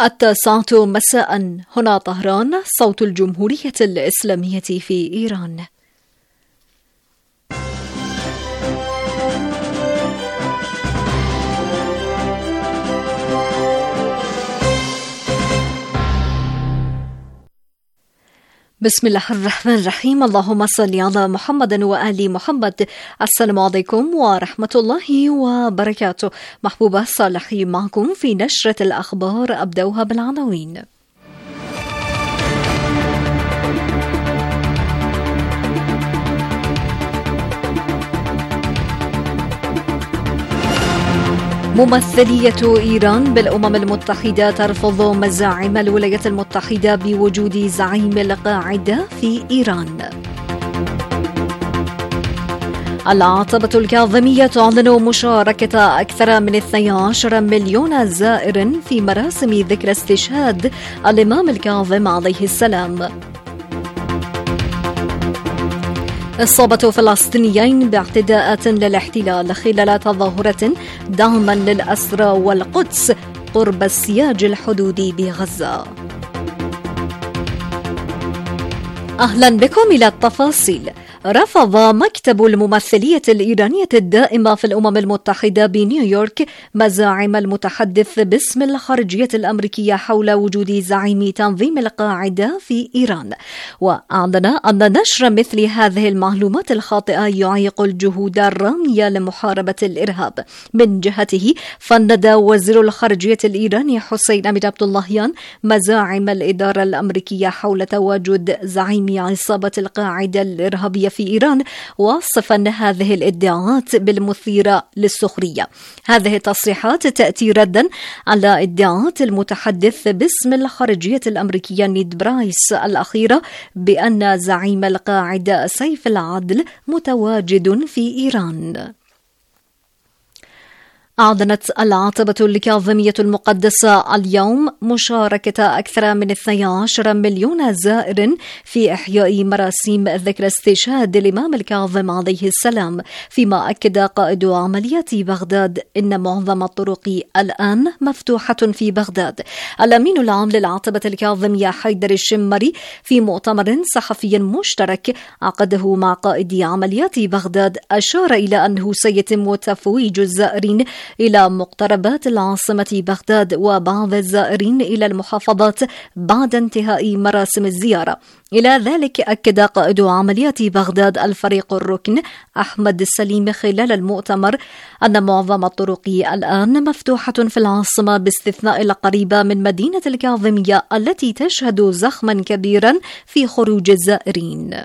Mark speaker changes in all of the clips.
Speaker 1: 9 مساء، هنا طهران، صوت الجمهورية الإسلامية في إيران. بسم الله الرحمن الرحيم. اللهم صل على محمد وآل محمد. السلام عليكم ورحمة الله وبركاته. محبوبة صالحي معكم في نشرة الأخبار، أبدأها بالعناوين. ممثلية إيران بالأمم المتحدة ترفض مزاعم الولايات المتحدة بوجود زعيم القاعدة في إيران. العتبة الكاظمية تعلن مشاركة أكثر من 12 مليون زائر في مراسم ذكرى استشهاد الإمام الكاظم عليه السلام. إصابة فلسطينيين باعتداءات للاحتلال خلال تظاهرة دعما للأسرى والقدس قرب السياج الحدودي بغزة. أهلا بكم إلى التفاصيل. رفض مكتب الممثلية الإيرانية الدائمة في الأمم المتحدة بنيويورك مزاعم المتحدث باسم الخارجية الأمريكية حول وجود زعيم تنظيم القاعدة في إيران، وأعلن أن نشر مثل هذه المعلومات الخاطئة يعيق الجهود الرامية لمحاربة الإرهاب. من جهته فند وزير الخارجية الإيراني حسين أمير عبداللهيان مزاعم الإدارة الأمريكية حول تواجد زعيم عصابة القاعدة الإرهابية في إيران، واصفا هذه الادعاءات بالمثيرة للسخرية. هذه التصريحات تأتي ردا على ادعاءات المتحدث باسم الخارجية الأمريكية نيد برايس الأخيرة بأن زعيم القاعدة سيف العدل متواجد في إيران. أعلنت العتبة الكاظمية المقدسة اليوم مشاركة أكثر من 12 مليون زائر في إحياء مراسيم ذكرى استشهاد الإمام الكاظم عليه السلام، فيما أكد قائد عمليات بغداد إن معظم الطرق الآن مفتوحة في بغداد. الأمين العام للعتبة الكاظمية حيدر الشمري في مؤتمر صحفي مشترك عقده مع قائد عمليات بغداد أشار إلى أنه سيتم تفويج الزائرين إلى مقتربات العاصمة بغداد وبعض الزائرين إلى المحافظات بعد انتهاء مراسم الزيارة. إلى ذلك أكد قائد عمليات بغداد الفريق الركن أحمد السليم خلال المؤتمر أن معظم الطرق الآن مفتوحة في العاصمة باستثناء القريبة من مدينة الكاظمية التي تشهد زخما كبيرا في خروج الزائرين.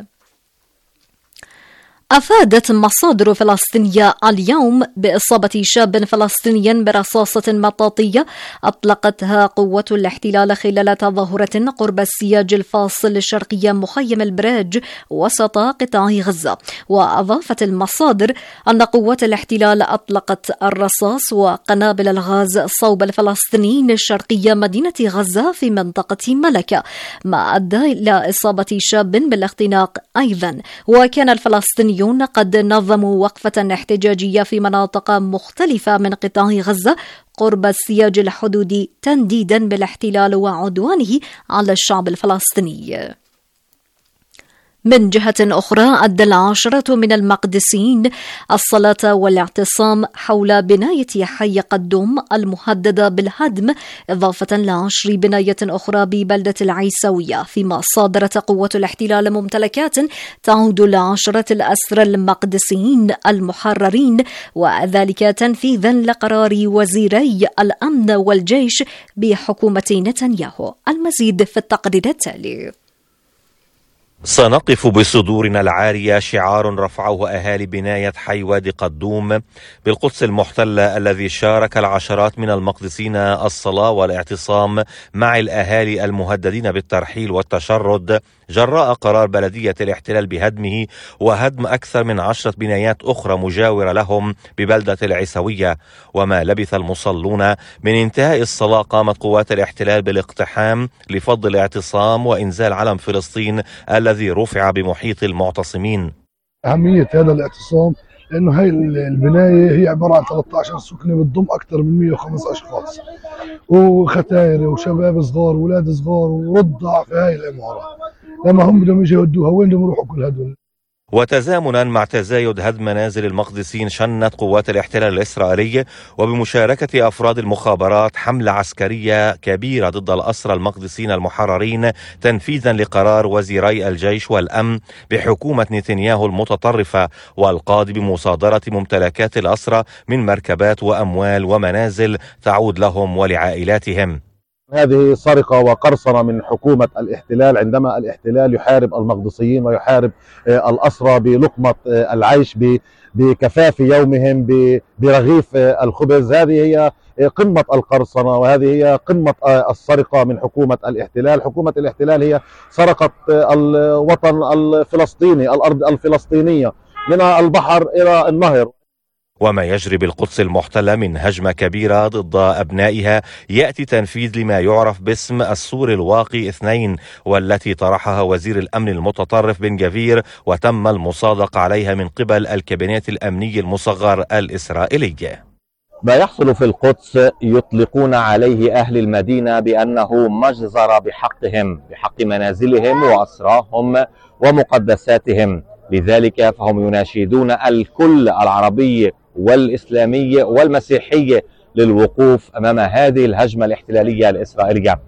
Speaker 1: أفادت مصادر فلسطينية اليوم بإصابة شاب فلسطيني برصاصة مطاطية أطلقتها قوة الاحتلال خلال تظاهرة قرب السياج الفاصل الشرقي مخيم البراج وسط قطاع غزة. وأضافت المصادر أن قوة الاحتلال أطلقت الرصاص وقنابل الغاز صوب الفلسطينيين الشرقية مدينة غزة في منطقة ملكة، ما أدى إلى إصابة شاب بالاختناق أيضا. وكان الفلسطينيون قد نظموا وقفة احتجاجية في مناطق مختلفة من قطاع غزة قرب السياج الحدودي تنديدا بالاحتلال وعدوانه على الشعب الفلسطيني. من جهة أخرى أدى 10 من المقدسيين الصلاة والاعتصام حول بناية حي قدوم المهددة بالهدم، إضافة ل10 بناية أخرى ببلدة العيسوية، فيما صادرت قوة الاحتلال ممتلكات تعود ل10 الأسرى المقدسيين المحررين، وذلك تنفيذا لقرار وزيري الأمن والجيش بحكومة نتنياهو. المزيد في التقرير التالي.
Speaker 2: سنقف بصدورنا العارية شعار رفعه أهالي بناية حي وادي قدوم بالقدس المحتلة الذي شارك العشرات من المقدسين الصلاة والاعتصام مع الأهالي المهددين بالترحيل والتشرد جراء قرار بلدية الاحتلال بهدمه وهدم أكثر من 10 بنايات أخرى مجاورة لهم ببلدة العيسوية. وما لبث المصلون من انتهاء الصلاة قامت قوات الاحتلال بالاقتحام لفض الاعتصام وإنزال علم فلسطين الذي رفع بمحيط المعتصمين.
Speaker 3: أهمية هذا الاعتصام لأنه هاي البناية هي عبارة عن 13 سكنة بتضم أكثر من 105 أشخاص وختاير وشباب صغار وولاد صغار ورضع في هاي العمارة. لما هم بدهم يجوا يودوها وين بدهم يروحوا كل هدول؟
Speaker 2: وتزامنا مع تزايد هدم منازل المقدسين شنت قوات الاحتلال الإسرائيلي وبمشاركة أفراد المخابرات حملة عسكرية كبيرة ضد الأسرى المقدسين المحررين تنفيذا لقرار وزيري الجيش والأمن بحكومة نتنياهو المتطرفة والقاضي بمصادرة ممتلكات الأسرى من مركبات وأموال ومنازل تعود لهم ولعائلاتهم.
Speaker 4: هذه سرقة وقرصنة من حكومة الاحتلال عندما الاحتلال يحارب المقدسيين ويحارب الأسرى بلقمة العيش بكفاف يومهم برغيف الخبز. هذه هي قمة القرصنة وهذه هي قمة السرقة من حكومة الاحتلال. حكومة الاحتلال هي سرقت الوطن الفلسطيني، الأرض الفلسطينية من البحر إلى النهر.
Speaker 2: وما يجري بالقدس المحتلة من هجمة كبيرة ضد أبنائها يأتي تنفيذ لما يعرف باسم السور الواقي 2 والتي طرحها وزير الأمن المتطرف بن جفير وتم المصادقة عليها من قبل الكابينت الأمني المصغر الإسرائيلي.
Speaker 5: ما يحصل في القدس يطلقون عليه أهل المدينة بأنه مجزرة بحقهم، بحق منازلهم وأسراهم ومقدساتهم. لذلك فهم يناشدون الكل العربي والإسلامي والمسيحي للوقوف أمام هذه الهجمة الاحتلالية الإسرائيلية.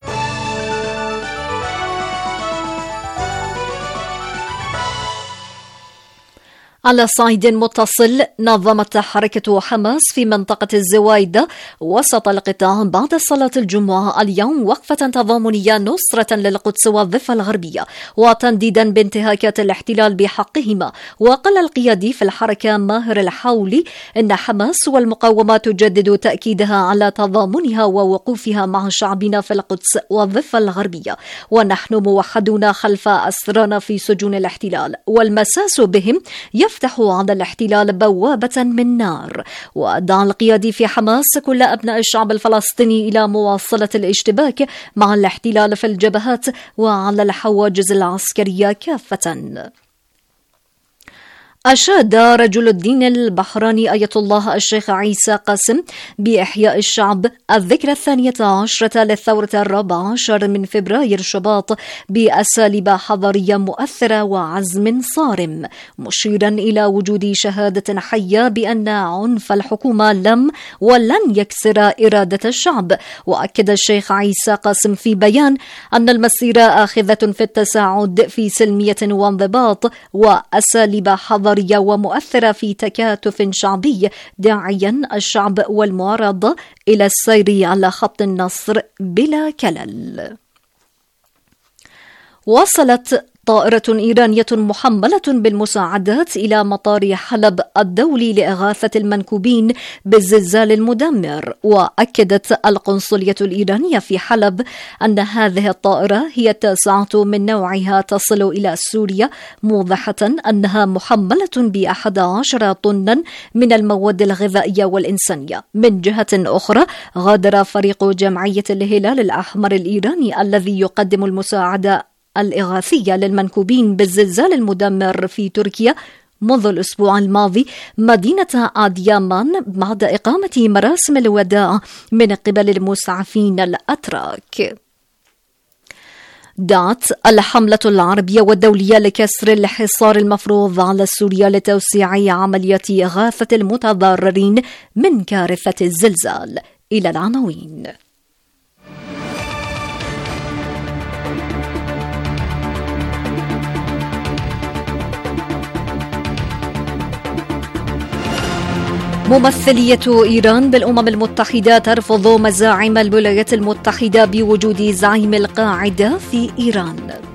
Speaker 1: على صعيد متصل، نظمت حركة حماس في منطقة الزوايدة وسط القطاع بعد صلاة الجمعة اليوم وقفة تضامنية نصرة للقدس والضفة الغربية وتنديدا بانتهاكات الاحتلال بحقهما. وقال القيادي في الحركة ماهر الحولي إن حماس والمقاومة تجدد تأكيدها على تضامنها ووقوفها مع شعبنا في القدس والضفة الغربية، ونحن موحدون خلف أسرانا في سجون الاحتلال، والمساس بهم يفتح على الاحتلال بوابة من نار. ودعا القيادي في حماس كل أبناء الشعب الفلسطيني إلى مواصلة الاشتباك مع الاحتلال في الجبهات وعلى الحواجز العسكرية كافة. أشاد رجل الدين البحراني آية الله الشيخ عيسى قاسم بإحياء الشعب الذكرى 12 للثورة 14 من فبراير شباط بأساليب حضارية مؤثرة وعزم صارم، مشيرا إلى وجود شهادة حية بأن عنف الحكومة لم ولن يكسر إرادة الشعب. وأكد الشيخ عيسى قاسم في بيان أن المسيرة آخذة في التساعد في سلمية وانضباط وأساليب حضارية ومؤثرة في تكاتف شعبي، داعيا الشعب والمعارضة إلى السير على خط النصر بلا كلل. وصلت طائرة إيرانية محملة بالمساعدات إلى مطار حلب الدولي لإغاثة المنكوبين بالزلزال المدمر. وأكدت القنصلية الإيرانية في حلب أن هذه الطائرة هي التاسعة من نوعها تصل إلى سوريا، موضحة أنها محملة ب11 طنا من المواد الغذائية والإنسانية. من جهة أخرى، غادر فريق جمعية الهلال الأحمر الإيراني الذي يقدم المساعدة الإغاثية للمنكوبين بالزلزال المدمر في تركيا منذ الأسبوع الماضي مدينة أديامان بعد إقامة مراسم الوداع من قبل المسعفين الأتراك. دعت الحملة العربية والدولية لكسر الحصار المفروض على سوريا لتوسيع عمليات إغاثة المتضررين من كارثة الزلزال. إلى العناوين. ممثلية إيران بالأمم المتحدة ترفض مزاعم الولايات المتحدة بوجود زعيم القاعدة في إيران.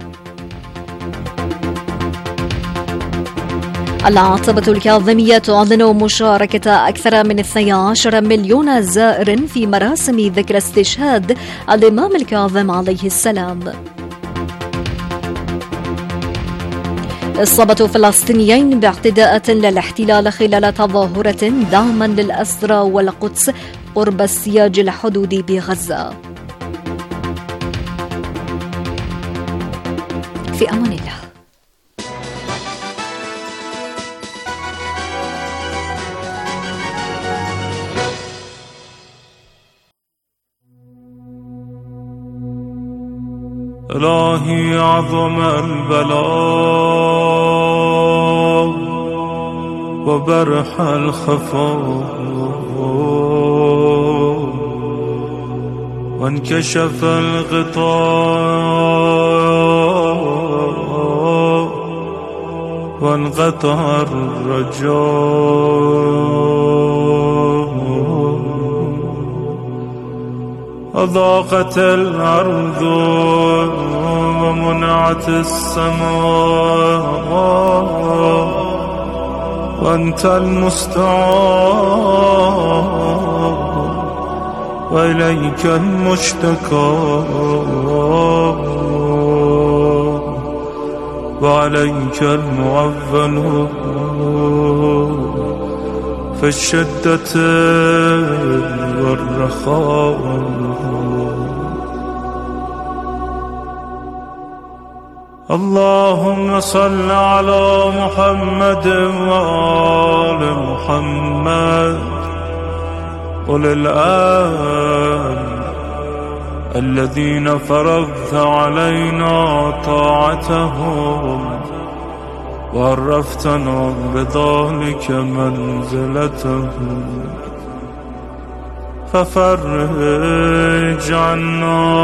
Speaker 1: العتبة الكاظمية تعلن مشاركة أكثر من 12 مليون زائر في مراسم ذكرى استشهاد الإمام الكاظم عليه السلام. إصابة فلسطينيين باعتداءات للاحتلال خلال تظاهرة دعما للأسرى والقدس قرب السياج الحدودي بغزة. في أمان الله.
Speaker 6: إلهي عظم البلاء وبرح الخفاء وانكشف الغطاء وانقطع الرجاء أضاقت الأرض ومنعت السماء وأنت المستعان وإليك المشتكى وعليك المعول في الشدة والرخاء. اللهم صل على محمد وآل محمد أولي الآن الذين فرضت علينا طاعتهم وعرفتنا بذلك منزلتهم، ففرج عنا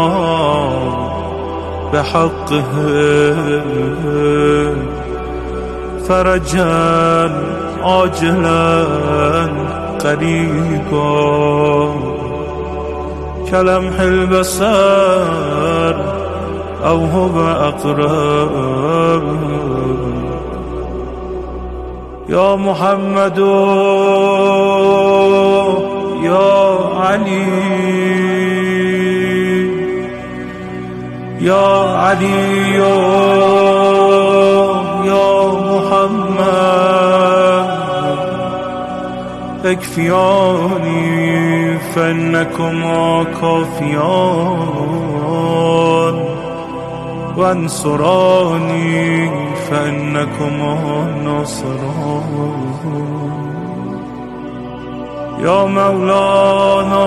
Speaker 6: بحقهم فرجا عاجلا قريبا كلمح البصر أو هو أقرب. يا محمد يا علي يا علي يا محمد اكفياني فإنكما كافيان وانصراني فإنكما ناصران. يا مولانا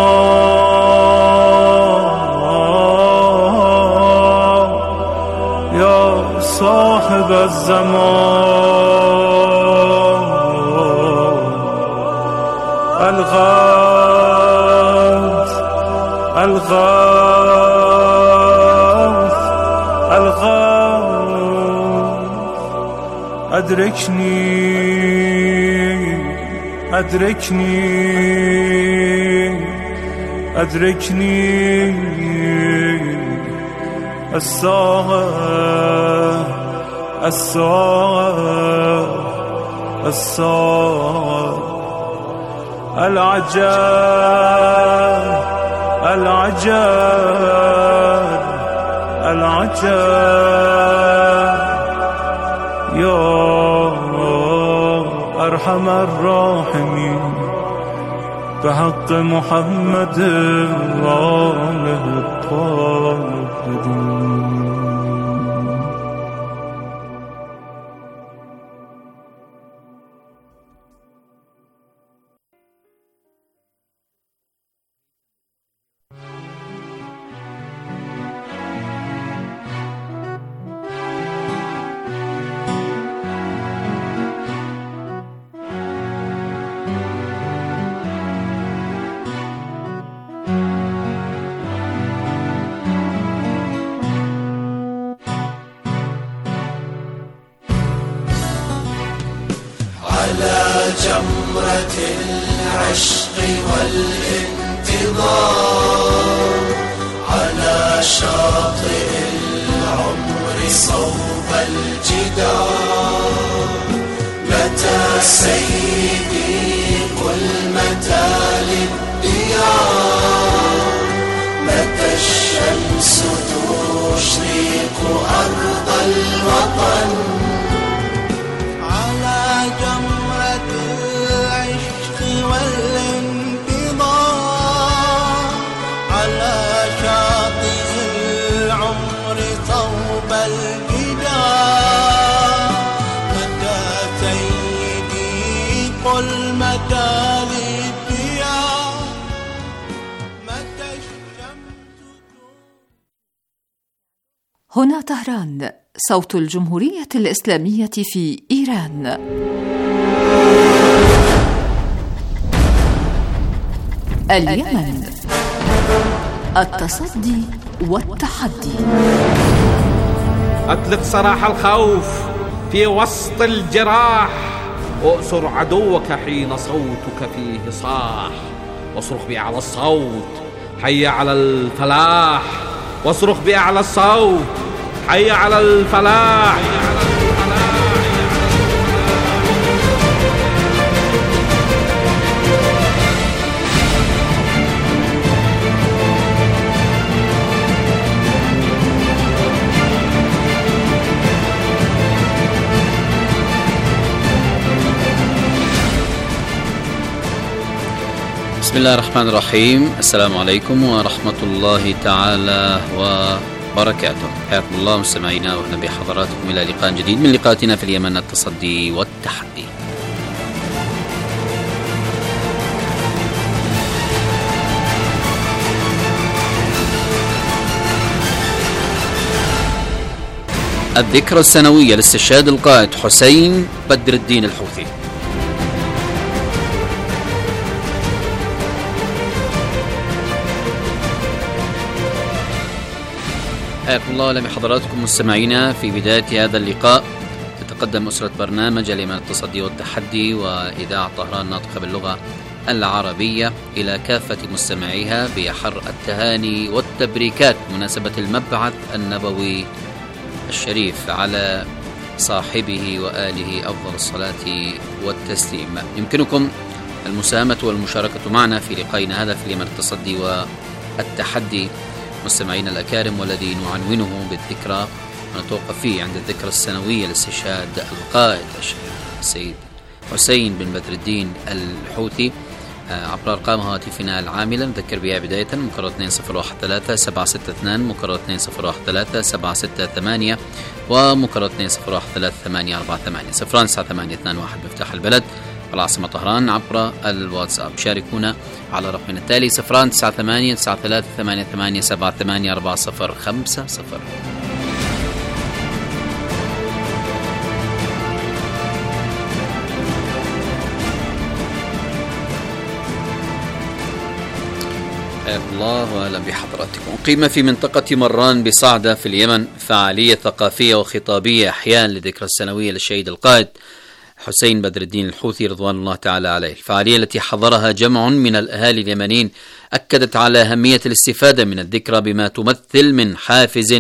Speaker 6: يا صاحب الزمان الغوث الغوث الغوث أدركني أدركني أدركني الساعة الساعة الساعة العجاب العجاب العجاب. يا أرحم الراحمين بحق محمد وآله الطاهرين.
Speaker 7: جمرة العشق والانتظار على شاطئ العمر صوب الجدار. متى سيدي قل متى للديار، متى الشمس تشرق أرض الوطن على جمرة العشق والانتظار على شاطئ العمر صوب الجدار. متى سيدي قل متى
Speaker 8: هنا طهران، صوت الجمهورية الإسلامية في إيران. اليمن، التصدي والتحدي.
Speaker 9: أطلق سراح الخوف في وسط الجراح، أؤسر عدوك حين صوتك فيه صاح، واصرخ بأعلى الصوت حي على الفلاح، واصرخ بأعلى الصوت حي على الفلاح.
Speaker 10: بسم الله الرحمن الرحيم. السلام عليكم ورحمة الله تعالى وبركاته. حياكم الله مستمعينا، واهلا بحضراتكم إلى لقاء جديد من لقاءاتنا في اليمن، التصدي والتحدي. الذكرى السنوية لاستشهاد القائد حسين بدر الدين الحوثي. حياكم الله ولم حضراتكم مستمعينا. في بداية هذا اللقاء تتقدم أسرة برنامج اليمن، التصدي والتحدي وإذاعة طهران ناطقة باللغة العربية إلى كافة مستمعيها بأحر التهاني والتبريكات بمناسبة المبعث النبوي الشريف على صاحبه وآله أفضل الصلاة والتسليم. يمكنكم المساهمة والمشاركة معنا في لقائنا هذا في اليمن، التصدي والتحدي مستمعينا الأكارم، والذي نعنونه بالذكرى ونتوقف فيه عند الذكرى السنوية لاستشهاد القائد السيد حسين بن بدر الدين الحوثي عبر أرقام هاتفنا العاملة. نذكر بها بداية: مكرر 2013 762 مكرر 2013 768 ومكرر 2013 848 09821 مفتاح البلد العاصمة طهران. عبر الواتساب شاركونا على رقمنا التالي 098 93 88 78 4050. الله واهلا بحضراتكم. قيمة في منطقة مران بصعدة في اليمن فعالية ثقافية وخطابية أحيان لذكرى السنوية للشهيد القائد حسين بدر الدين الحوثي رضوان الله تعالى عليه. الفعالية التي حضرها جمع من الأهالي اليمنيين أكدت على أهمية الاستفادة من الذكرى بما تمثل من حافز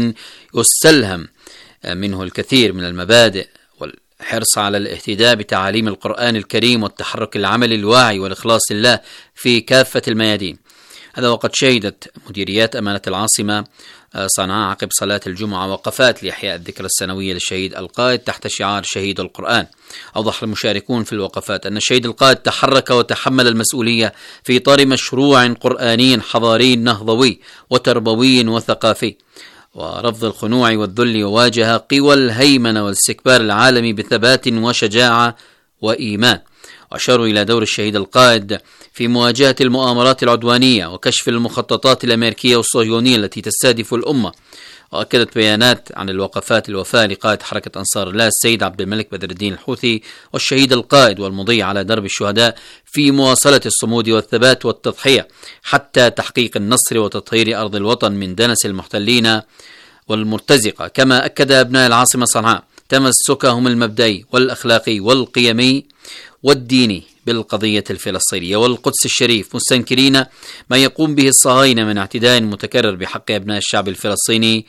Speaker 10: يستلهم منه الكثير من المبادئ والحرص على الاهتداء بتعاليم القرآن الكريم والتحرك العملي الواعي والإخلاص لله في كافة الميادين. هذا وقد شهدت مديريات أمانة العاصمة صنعاء عقب صلاة الجمعة وقفات لإحياء الذكرى السنوية للشهيد القائد تحت شعار شهيد القرآن. أوضح المشاركون في الوقفات أن الشهيد القائد تحرك وتحمل المسؤولية في إطار مشروع قرآني حضاري نهضوي وتربوي وثقافي ورفض الخنوع والذل، وواجه قوى الهيمنة والاستكبار العالمي بثبات وشجاعة وإيمان. وأشاروا إلى دور الشهيد القائد في مواجهة المؤامرات العدوانية وكشف المخططات الأمريكية والصهيونية التي تستهدف الأمة. وأكدت بيانات عن الوقفات الوفاة لقائد حركة أنصار الله السيد عبد الملك بدر الدين الحوثي والشهيد القائد والمضي على درب الشهداء في مواصلة الصمود والثبات والتضحية حتى تحقيق النصر وتطهير أرض الوطن من دنس المحتلين والمرتزقة. كما أكد أبناء العاصمة صنعاء تمسكهم المبدئي والأخلاقي والقيمي والديني بالقضية الفلسطينية والقدس الشريف، مستنكرين ما يقوم به الصهاينة من اعتداء متكرر بحق أبناء الشعب الفلسطيني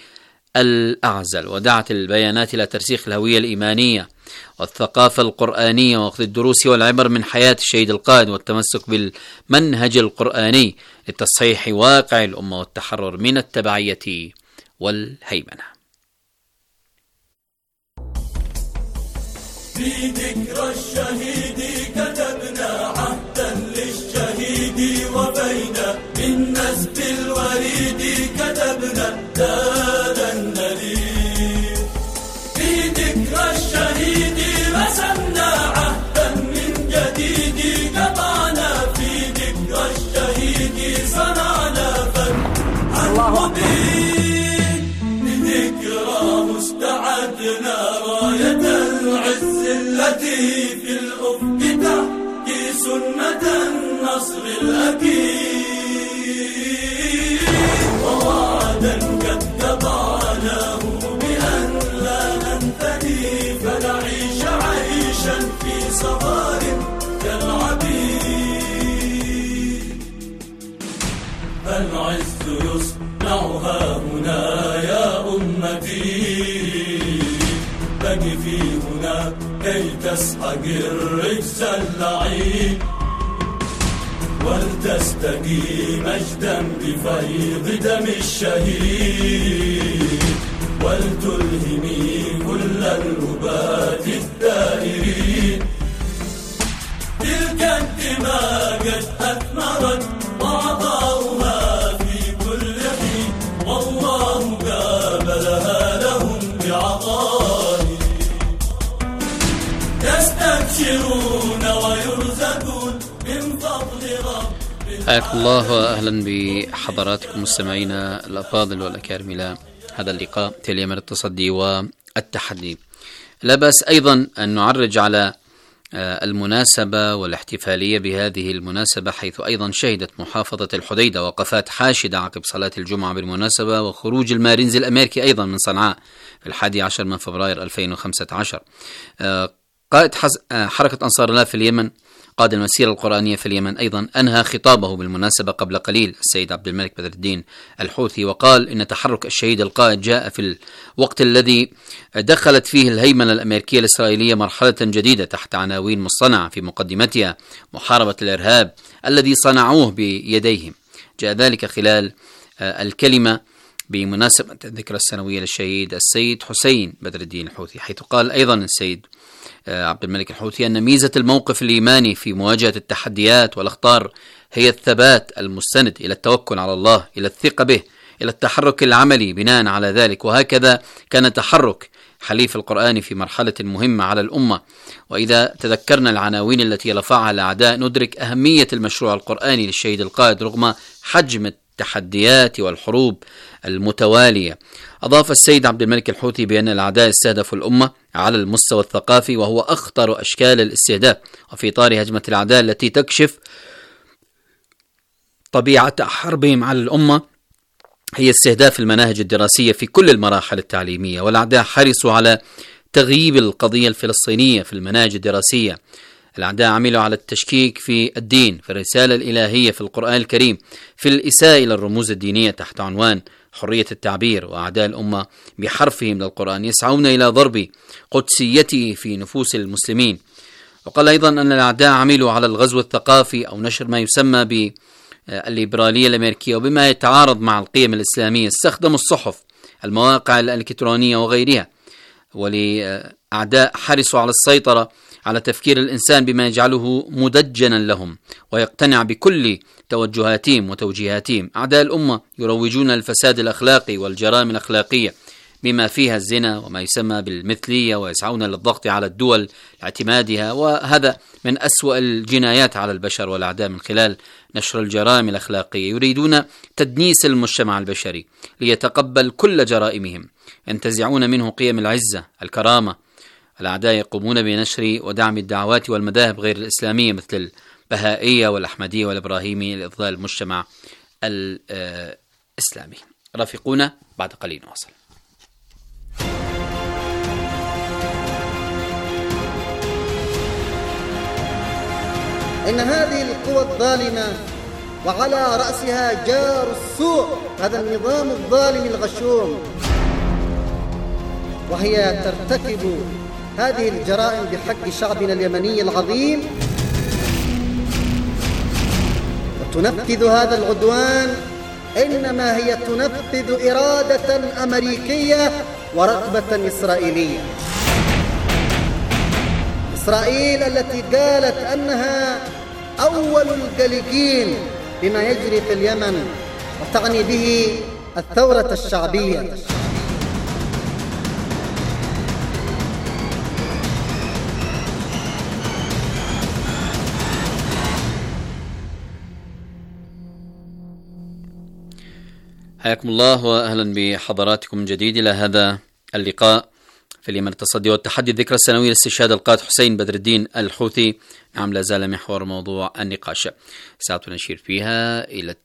Speaker 10: الأعزل. ودعت البيانات إلى ترسيخ الهوية الإيمانية والثقافة القرآنية وأخذ الدروس والعبر من حياة الشهيد القائد والتمسك بالمنهج القرآني لتصحيح واقع الأمة والتحرر من التبعية والهيمنة.
Speaker 7: في ذكرى الشهيد كتبنا عهدا للشهيد وبينا من نسب الوريد كتبنا دار النليل. في ذكرى الشهيد رسمنا عهدا من جديد قطعنا في ذكرى الشهيد صنعنا فتحا مبين. بذكرى التي في الأفق تحكي سنة النصر الأكيد، ووعدا قد قطعناه بأن لا ننثني فنعيش عيشا في صغار كالعبيد. العز يصنعها هنا يا أمتي، فقفي هنا كي تسحق الرجس اللعين، ولتستقي مجدا بفيض دم الشهيد، ولتلهمي كل الهبات الدائرين. تلك الدماء قد أثمرت وعطاؤها في كل حين، والله قابلها لهم بعطاء. يستبشرون ويرزقون من فضل رب.
Speaker 10: حياكم الله وأهلا بحضراتكم مستمعينا الأفاضل والأكارم إلى هذا اللقاء في اليمن التصدي والتحدي. لا بأس أيضا أن نعرج على المناسبة والاحتفالية بهذه المناسبة، حيث أيضا شهدت محافظة الحديدة وقفات حاشدة عقب صلاة الجمعة بالمناسبة، وخروج المارينز الأمريكي أيضا من صنعاء في 11 من فبراير 2015. قائد حركة أنصار الله في اليمن، قائد المسيرة القرآنية في اليمن، أيضا أنهى خطابه بالمناسبة قبل قليل السيد عبد الملك بدر الدين الحوثي، وقال إن تحرك الشهيد القائد جاء في الوقت الذي دخلت فيه الهيمنة الأمريكية الإسرائيلية مرحلة جديدة تحت عناوين مصطنعة، في مقدمتها محاربة الإرهاب الذي صنعوه بيديهم. جاء ذلك خلال الكلمة بمناسبة الذكرى السنوية للشهيد السيد حسين بدر الدين الحوثي، حيث قال أيضا السيد عبد الملك الحوثي أن ميزة الموقف الإيماني في مواجهة التحديات والأخطار هي الثبات المستند إلى التوكل على الله، إلى الثقة به، إلى التحرك العملي بناء على ذلك. وهكذا كان تحرك حليف القرآن في مرحلة مهمة على الأمة. وإذا تذكرنا العناوين التي رفعها الأعداء ندرك أهمية المشروع القرآني للشهيد القائد رغم حجم التحديات والحروب المتوالية. أضاف السيد عبد الملك الحوثي بأن الأعداء استهدفوا الأمة على المستوى الثقافي، وهو أخطر أشكال الاستهداف، وفي إطار هجمة الأعداء التي تكشف طبيعة حربهم على الأمة هي استهداف المناهج الدراسية في كل المراحل التعليمية. والأعداء حرصوا على تغييب القضية الفلسطينية في المناهج الدراسية. الأعداء عملوا على التشكيك في الدين، في الرسالة الإلهية في القرآن الكريم، في الإساءة إلى الرموز الدينية تحت عنوان حرية التعبير. وأعداء الأمة بحرفهم للقرآن يسعون إلى ضرب قدسيته في نفوس المسلمين. وقال أيضا أن الأعداء عملوا على الغزو الثقافي أو نشر ما يسمى بالليبرالية الأمريكية وبما يتعارض مع القيم الإسلامية. استخدموا الصحف، المواقع الإلكترونية وغيرها. ولأعداء حرصوا على السيطرة على تفكير الإنسان بما يجعله مدجنا لهم ويقتنع بكل توجهاتهم وتوجيهاتهم. أعداء الأمة يروجون الفساد الأخلاقي والجرائم الأخلاقية بما فيها الزنا وما يسمى بالمثلية، ويسعون للضغط على الدول لاعتمادها، وهذا من أسوأ الجنايات على البشر والأعداء من خلال نشر الجرائم الأخلاقية. يريدون تدنيس المجتمع البشري ليتقبل كل جرائمهم، ينتزعون منه قيم العزة، الكرامة. الأعداء يقومون بنشر ودعم الدعوات والمذاهب غير الإسلامية مثل البهائية والأحمدية والإبراهيمية لإضلال المجتمع الإسلامي. رافقونا بعد قليل نواصل.
Speaker 11: إن هذه القوى الظالمة وعلى رأسها جار السوء، هذا النظام الظالم الغشوم، وهي ترتكب هذه الجرائم بحق شعبنا اليمني العظيم، وتنفذ هذا العدوان إنما هي تنفذ إرادة أمريكية ورغبة إسرائيلية. إسرائيل التي قالت أنها أول القلقين بما يجري في اليمن، وتعني به الثورة الشعبية.
Speaker 10: حياكم الله وأهلا بحضراتكم من جديد إلى هذا اللقاء في اليمن. التصدي والتحدي الذكرى السنوية لاستشهاد القائد حسين بدر الدين الحوثي. نعم، لا زال محور موضوع النقاش. ساعتنا نشير فيها إلى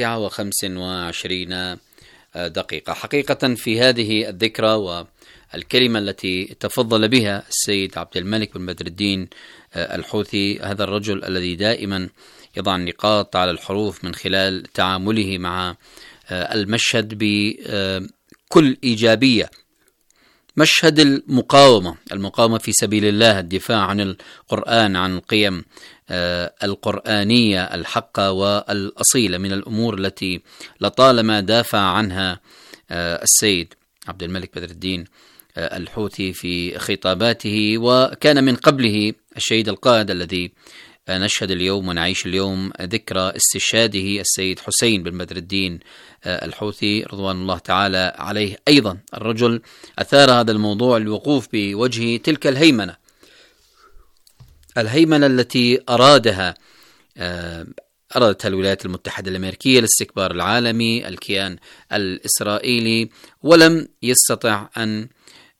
Speaker 10: 9:25 دقيقة. حقيقة في هذه الذكرى والكلمة التي تفضل بها السيد عبد الملك بن بدر الدين الحوثي، هذا الرجل الذي دائما يضع النقاط على الحروف من خلال تعامله مع المشهد بكل إيجابية، مشهد المقاومة في سبيل الله، الدفاع عن القرآن، عن القيم القرآنية الحقة والأصيلة، من الأمور التي لطالما دافع عنها السيد عبد الملك بدر الدين الحوثي في خطاباته. وكان من قبله الشهيد القائد الذي نشهد اليوم ونعيش اليوم ذكرى استشهاده، السيد حسين بن بدر الدين الحوثي رضوان الله تعالى عليه. أيضا الرجل أثار هذا الموضوع الوقوف بوجه تلك الهيمنة التي أرادتها الولايات المتحدة الأمريكية لاستكبار العالمي، الكيان الإسرائيلي، ولم يستطع أن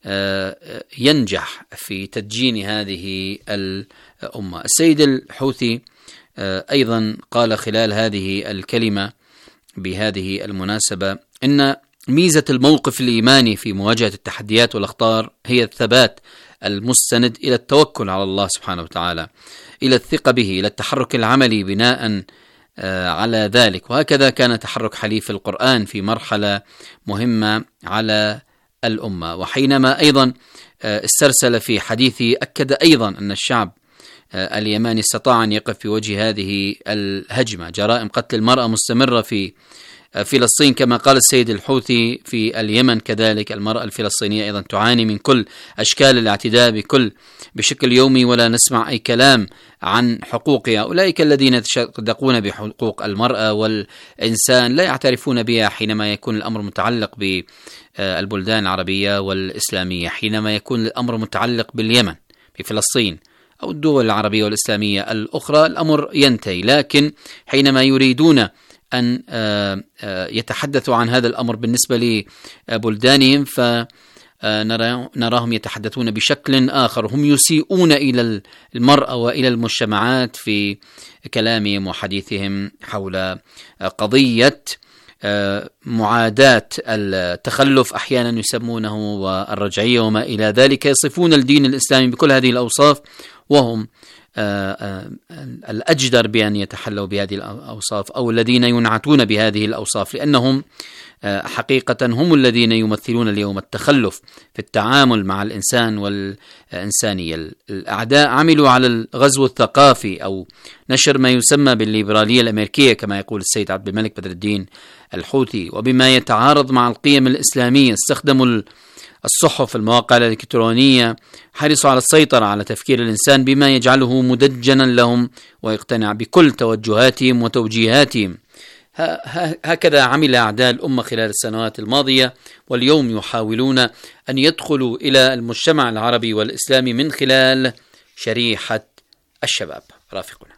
Speaker 10: ينجح في تدجين هذه الأمة. السيد الحوثي أيضا قال خلال هذه الكلمة بهذه المناسبة إن ميزة الموقف الإيماني في مواجهة التحديات والأخطار هي الثبات المستند إلى التوكل على الله سبحانه وتعالى، إلى الثقة به، إلى التحرك العملي بناء على ذلك. وهكذا كان تحرك حليف القرآن في مرحلة مهمة على الأمة. وحينما أيضا استرسل في حديثه أكد أيضا أن الشعب اليماني استطاع أن يقف في وجه هذه الهجمة. جرائم قتل المرأة مستمرة في فلسطين كما قال السيد الحوثي في اليمن، كذلك المرأة الفلسطينية أيضا تعاني من كل أشكال الاعتداء بشكل يومي، ولا نسمع أي كلام عن حقوقها. أولئك الذين يتصدقون بحقوق المرأة والإنسان لا يعترفون بها حينما يكون الأمر متعلق بالبلدان العربية والإسلامية، حينما يكون الأمر متعلق باليمن بفلسطين أو الدول العربية والإسلامية الأخرى الأمر ينتهي. لكن حينما يريدون أن يتحدثوا عن هذا الأمر بالنسبة لبلدانهم فنراهم يتحدثون بشكل آخر. هم يسيئون إلى المرأة وإلى المجتمعات في كلامهم وحديثهم حول قضية معاداة التخلف، أحيانا يسمونه والرجعية وما إلى ذلك. يصفون الدين الإسلامي بكل هذه الأوصاف، وهم الأجدر بأن يتحلوا بهذه الأوصاف أو الذين ينعتون بهذه الأوصاف، لأنهم حقيقة هم الذين يمثلون اليوم التخلف في التعامل مع الإنسان والإنسانية. الأعداء عملوا على الغزو الثقافي أو نشر ما يسمى بالليبرالية الأمريكية كما يقول السيد عبد الملك بدر الدين الحوثي، وبما يتعارض مع القيم الإسلامية. استخدموا الصحف، المواقع الإلكترونية، حرصوا على السيطرة على تفكير الإنسان بما يجعله مدجنا لهم ويقتنع بكل توجهاتهم وتوجيهاتهم. هكذا عمل أعداء الأمة خلال السنوات الماضية، واليوم يحاولون أن يدخلوا إلى المجتمع العربي والإسلامي من خلال شريحة الشباب. رافقنا.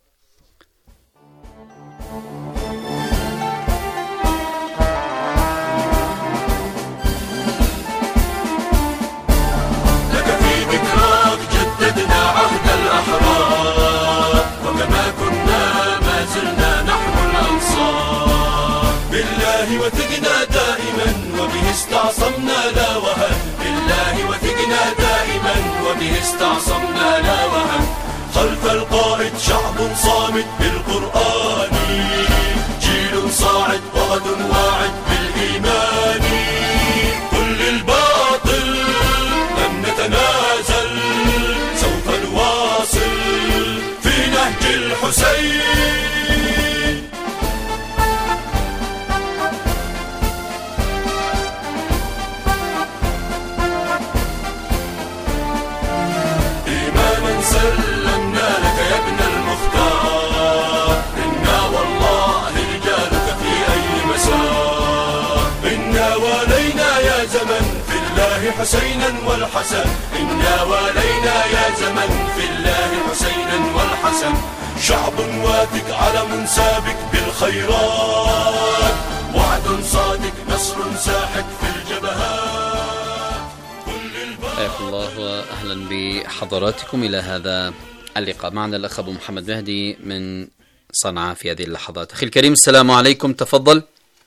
Speaker 7: وثقنا دائما وبه استعصمنا لا وهن، بالله وثقنا دائما وبه استعصمنا لا وهن. خلف القائد شعب صامت بالقرآن، جيل صاعد وغد واعد بالإيمان. كل الباطل لن نتنازل، سوف نواصل في نهج الحسين. سلمنا لك يا ابن المختار، إنا والله رجالك في أي مسار. إنا ولينا يا زمن في الله حسينا والحسن، إنا ولينا يا زمن في الله حسينا والحسن. شعب واثق علم سابق بالخيرات، وعد صادق نصر ساحق في الجبهات.
Speaker 10: وسهلا بحضراتكم إلى هذا اللقاء. معنا الأخ أبو محمد مهدي من صنعاء في هذه اللحظات. أخي الكريم السلام عليكم، تفضل.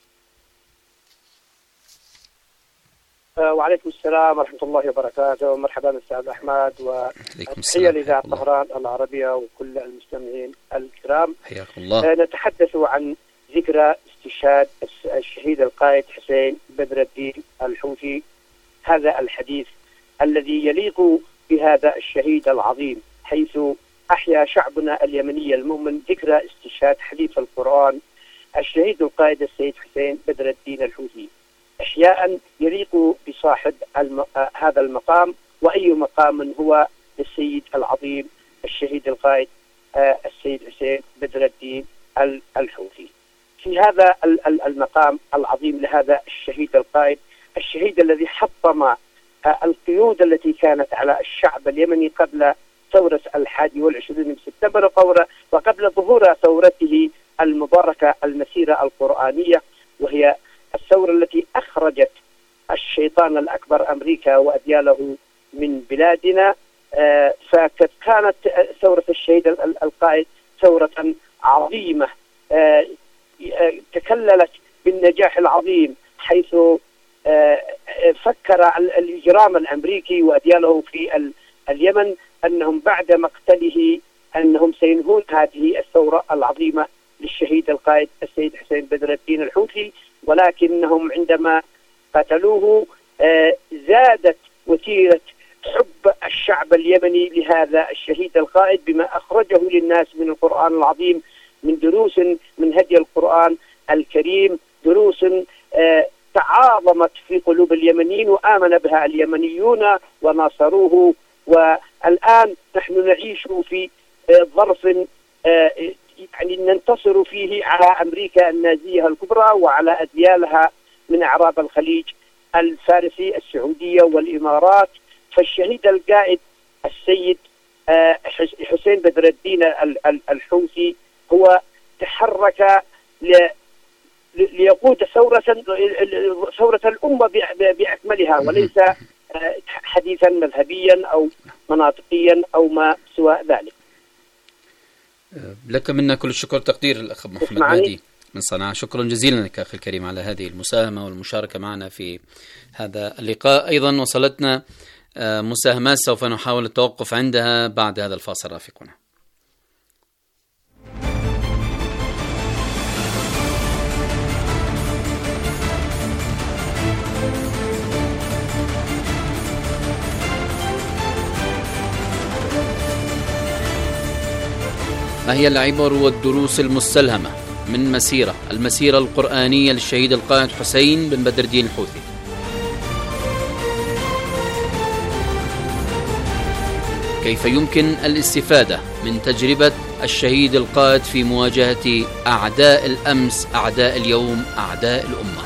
Speaker 12: وعليكم السلام ورحمة الله وبركاته. مرحبا أستاذ أحمد، وتحية لإذاعة طهران العربية وكل المستمعين الكرام.
Speaker 10: حياكم الله.
Speaker 12: نتحدث عن ذكرى استشهاد الشهيد القائد حسين بدر الدين الحوثي. هذا الحديث الذي يليق بهذا الشهيد العظيم، حيث أحيا شعبنا اليمني المؤمن ذكرى استشهاد حليف القرآن الشهيد القائد السيد حسين بدر الدين الحوثي، إحياء يليق بصاحب هذا المقام، وأي مقام هو للسيد العظيم الشهيد القائد السيد حسين بدر الدين الحوثي. في هذا المقام العظيم لهذا الشهيد القائد، الشهيد الذي حطم القيود التي كانت على الشعب اليمني قبل ثورة 21 سبتمبر وقبل ظهور ثورته المباركة المسيرة القرآنية، وهي الثورة التي أخرجت الشيطان الأكبر أمريكا وأدياله من بلادنا. فكانت ثورة الشهيد القائد ثورة عظيمة تكللت بالنجاح العظيم، حيث فكر الإجرام الأمريكي وأدياله في اليمن أنهم بعد مقتله أنهم سينهون هذه الثورة العظيمة للشهيد القائد السيد حسين بدر الدين الحوثي، ولكنهم عندما قتلوه زادت وتيرة حب الشعب اليمني لهذا الشهيد القائد بما أخرجه للناس من القرآن العظيم، من دروس من هدي القرآن الكريم، دروس تعاظمت في قلوب اليمنيين وآمن بها اليمنيون وناصروه. والآن نحن نعيش في ظرف يعني ننتصر فيه على أمريكا النازية الكبرى وعلى أديالها من أعراب الخليج الفارسي، السعودية والإمارات. فالشهيد القائد السيد حسين بدر الدين الحوثي هو تحرك ليقود ثورة الأمة بأكملها، وليس حديثا مذهبيا أو مناطقيا أو ما سوى ذلك.
Speaker 10: لك منا كل الشكر والتقدير الأخ محمد مهدي من صنعاء. شكرا جزيلا لك أخي الكريم على هذه المساهمة والمشاركة معنا في هذا اللقاء. أيضا وصلتنا مساهمات سوف نحاول التوقف عندها بعد هذا الفاصل. رافقنا. ما هي العبر والدروس المستلهمة من المسيرة القرآنية للشهيد القائد حسين بن بدر الدين الحوثي؟ كيف يمكن الاستفادة من تجربة الشهيد القائد في مواجهة أعداء الأمس، أعداء اليوم، أعداء الأمة؟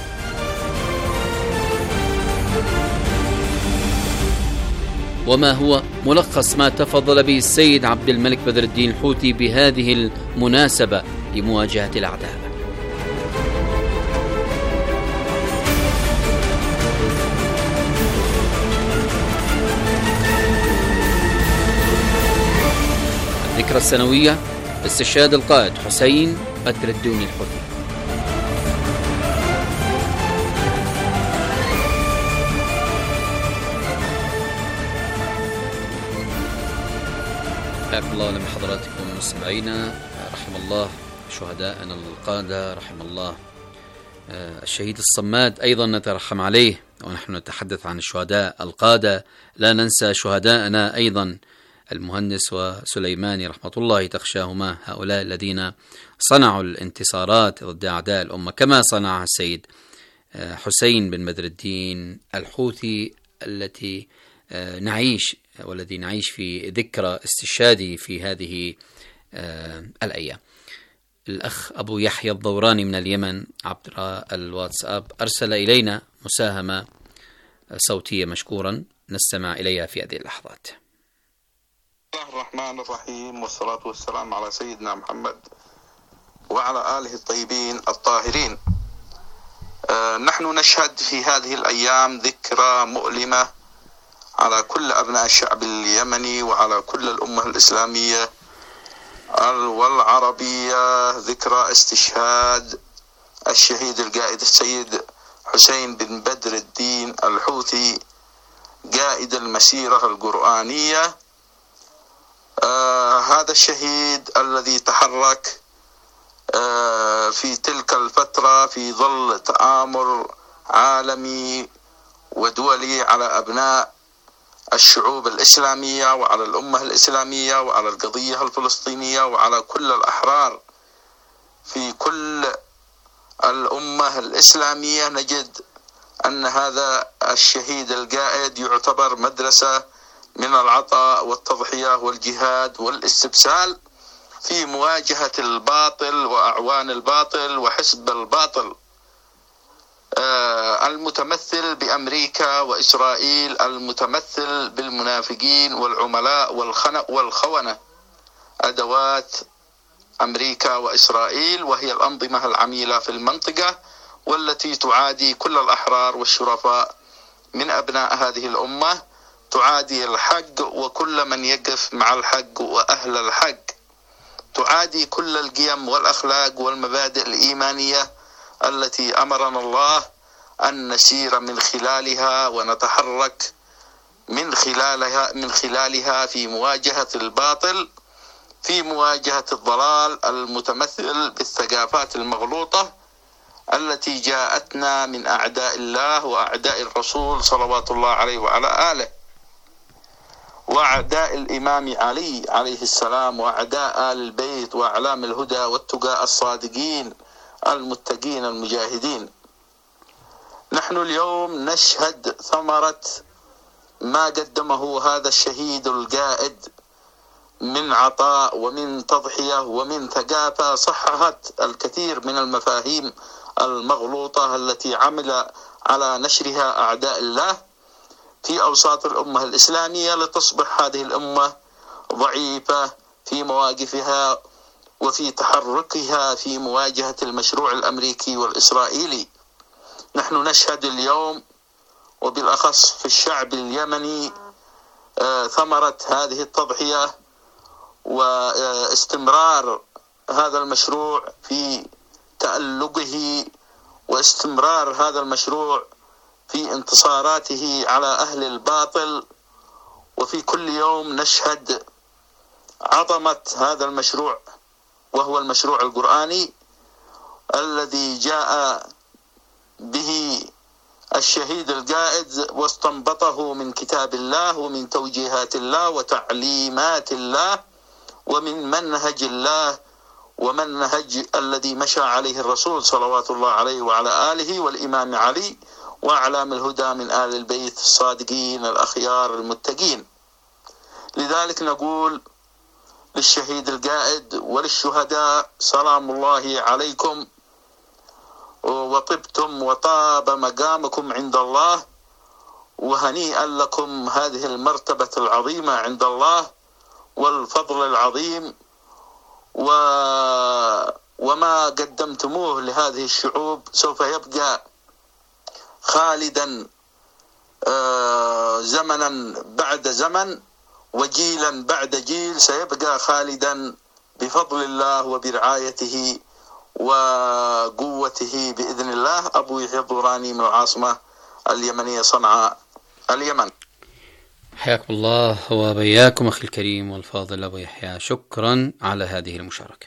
Speaker 10: وما هو ملخص ما تفضل به السيد عبد الملك بدر الدين الحوثي بهذه المناسبة لمواجهة الأعداء؟ الذكرى السنوية لاستشهاد القائد حسين بدر الدين الحوثي. حياكم الله لما حضراتكم مستمعينا. رحم الله شهداءنا القادة، رحم الله الشهيد الصماد أيضا نترحم عليه. ونحن نتحدث عن الشهداء القادة لا ننسى شهداءنا أيضا المهندس وسليماني رحمة الله تخشاهما، هؤلاء الذين صنعوا الانتصارات ضد أعداء الأمة كما صنعها السيد حسين بن بدر الدين الحوثي التي والذي نعيش في ذكرى استشهاده في هذه الأيام. الأخ أبو يحيى الضوراني من اليمن عبر الواتساب أرسل إلينا مساهمة صوتية مشكورا نستمع إليها في هذه اللحظات.
Speaker 13: بسم الله الرحمن الرحيم، والصلاة والسلام على سيدنا محمد وعلى آله الطيبين الطاهرين. نحن نشهد في هذه الأيام ذكرى مؤلمة على كل أبناء الشعب اليمني وعلى كل الأمة الإسلامية والعربية ذكرى استشهاد الشهيد القائد السيد حسين بن بدر الدين الحوثي قائد المسيرة القرآنية. هذا الشهيد الذي تحرك في تلك الفترة في ظل تآمر عالمي ودولي على أبناء الشعوب الإسلامية وعلى الأمة الإسلامية وعلى القضية الفلسطينية وعلى كل الأحرار في كل الأمة الإسلامية، نجد أن هذا الشهيد القائد يعتبر مدرسة من العطاء والتضحية والجهاد والاستبسال في مواجهة الباطل وأعوان الباطل وحزب الباطل المتمثل بأمريكا وإسرائيل، المتمثل بالمنافقين والعملاء والخونة، أدوات أمريكا وإسرائيل، وهي الأنظمة العميلة في المنطقة والتي تعادي كل الأحرار والشرفاء من أبناء هذه الأمة، تعادي الحق وكل من يقف مع الحق وأهل الحق، تعادي كل القيم والأخلاق والمبادئ الإيمانية التي أمرنا الله أن نسير من خلالها ونتحرك من خلالها في مواجهة الباطل، في مواجهة الضلال المتمثل بالثقافات المغلوطة التي جاءتنا من أعداء الله وأعداء الرسول صلوات الله عليه وعلى آله، وأعداء الإمام علي عليه السلام، وأعداء آل البيت وأعلام الهدى والتقى الصادقين المتقين المجاهدين. نحن اليوم نشهد ثمرة ما قدمه هذا الشهيد القائد من عطاء ومن تضحية ومن ثقافة صححت الكثير من المفاهيم المغلوطة التي عمل على نشرها أعداء الله في أوساط الأمة الإسلامية، لتصبح هذه الأمة ضعيفة في مواقفها وفي تحركها في مواجهة المشروع الأمريكي والإسرائيلي. نحن نشهد اليوم وبالأخص في الشعب اليمني ثمرة هذه التضحية واستمرار هذا المشروع في تألقه، واستمرار هذا المشروع في انتصاراته على أهل الباطل. وفي كل يوم نشهد عظمة هذا المشروع، وهو المشروع القرآني الذي جاء به الشهيد القائد واستنبطه من كتاب الله ومن توجيهات الله وتعليمات الله ومن منهج الله ومنهج الذي مشى عليه الرسول صلوات الله عليه وعلى آله والإمام علي وأعلام الهدى من آل البيت الصادقين الأخيار المتقين. لذلك نقول للشهيد القائد وللشهداء سلام الله عليكم، وطبتم وطاب مقامكم عند الله، وهنيئا لكم هذه المرتبة العظيمة عند الله والفضل العظيم، وما قدمتموه لهذه الشعوب سوف يبقى خالدا زمنا بعد زمن وجيلا بعد جيل، سيبقى خالدا بفضل الله وبرعايته وقوته بإذن الله. أبو يحيى الضوراني من العاصمة اليمنية صنعاء اليمن.
Speaker 10: حياكم الله وبياكم أخي الكريم والفاضل أبو يحيى، شكرا على هذه المشاركة.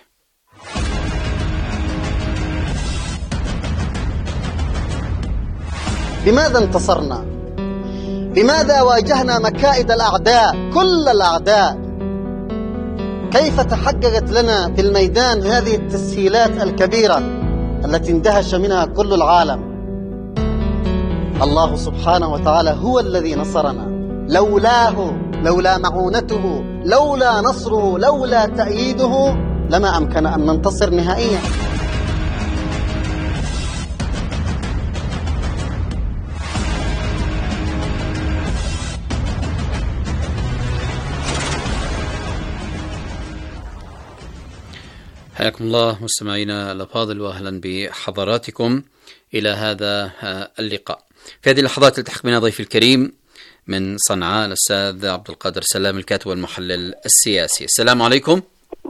Speaker 11: بماذا انتصرنا؟ بماذا واجهنا مكائد الأعداء كل الأعداء؟ كيف تحققت لنا في الميدان هذه التسهيلات الكبيرة التي اندهش منها كل العالم؟ الله سبحانه وتعالى هو الذي نصرنا، لولا معونته، لولا نصره، لولا تأييده لما أمكن أن ننتصر نهائيا.
Speaker 10: حياكم الله مستمعينا الأفاضل، وأهلا بحضراتكم إلى هذا اللقاء. في هذه اللحظات التحق بنا ضيف الكريم من صنعاء الأستاذ عبد القادر سلام الكاتب والمحلل السياسي. السلام عليكم.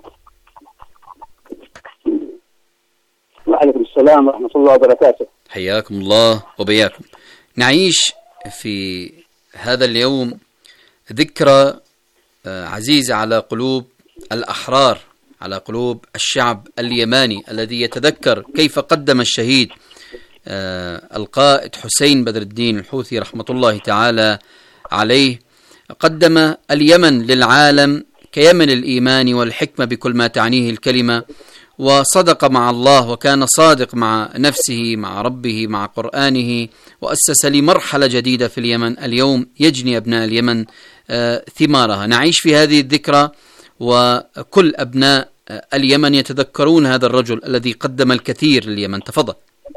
Speaker 12: وعليكم السلام ورحمة الله وبركاته.
Speaker 10: حياكم الله وبياكم. نعيش في هذا اليوم ذكرى عزيزة على قلوب الأحرار، على قلوب الشعب اليماني الذي يتذكر كيف قدم الشهيد القائد حسين بدر الدين الحوثي رحمة الله تعالى عليه، قدم اليمن للعالم كيمن الإيمان والحكمة بكل ما تعنيه الكلمة، وصدق مع الله وكان صادق مع نفسه مع ربه مع قرآنه، وأسس لمرحلة جديدة في اليمن. اليوم يجني أبناء اليمن ثمارها. نعيش في هذه الذكرى وكل أبناء اليمن يتذكرون هذا الرجل الذي قدم الكثير لليمن. تفضل.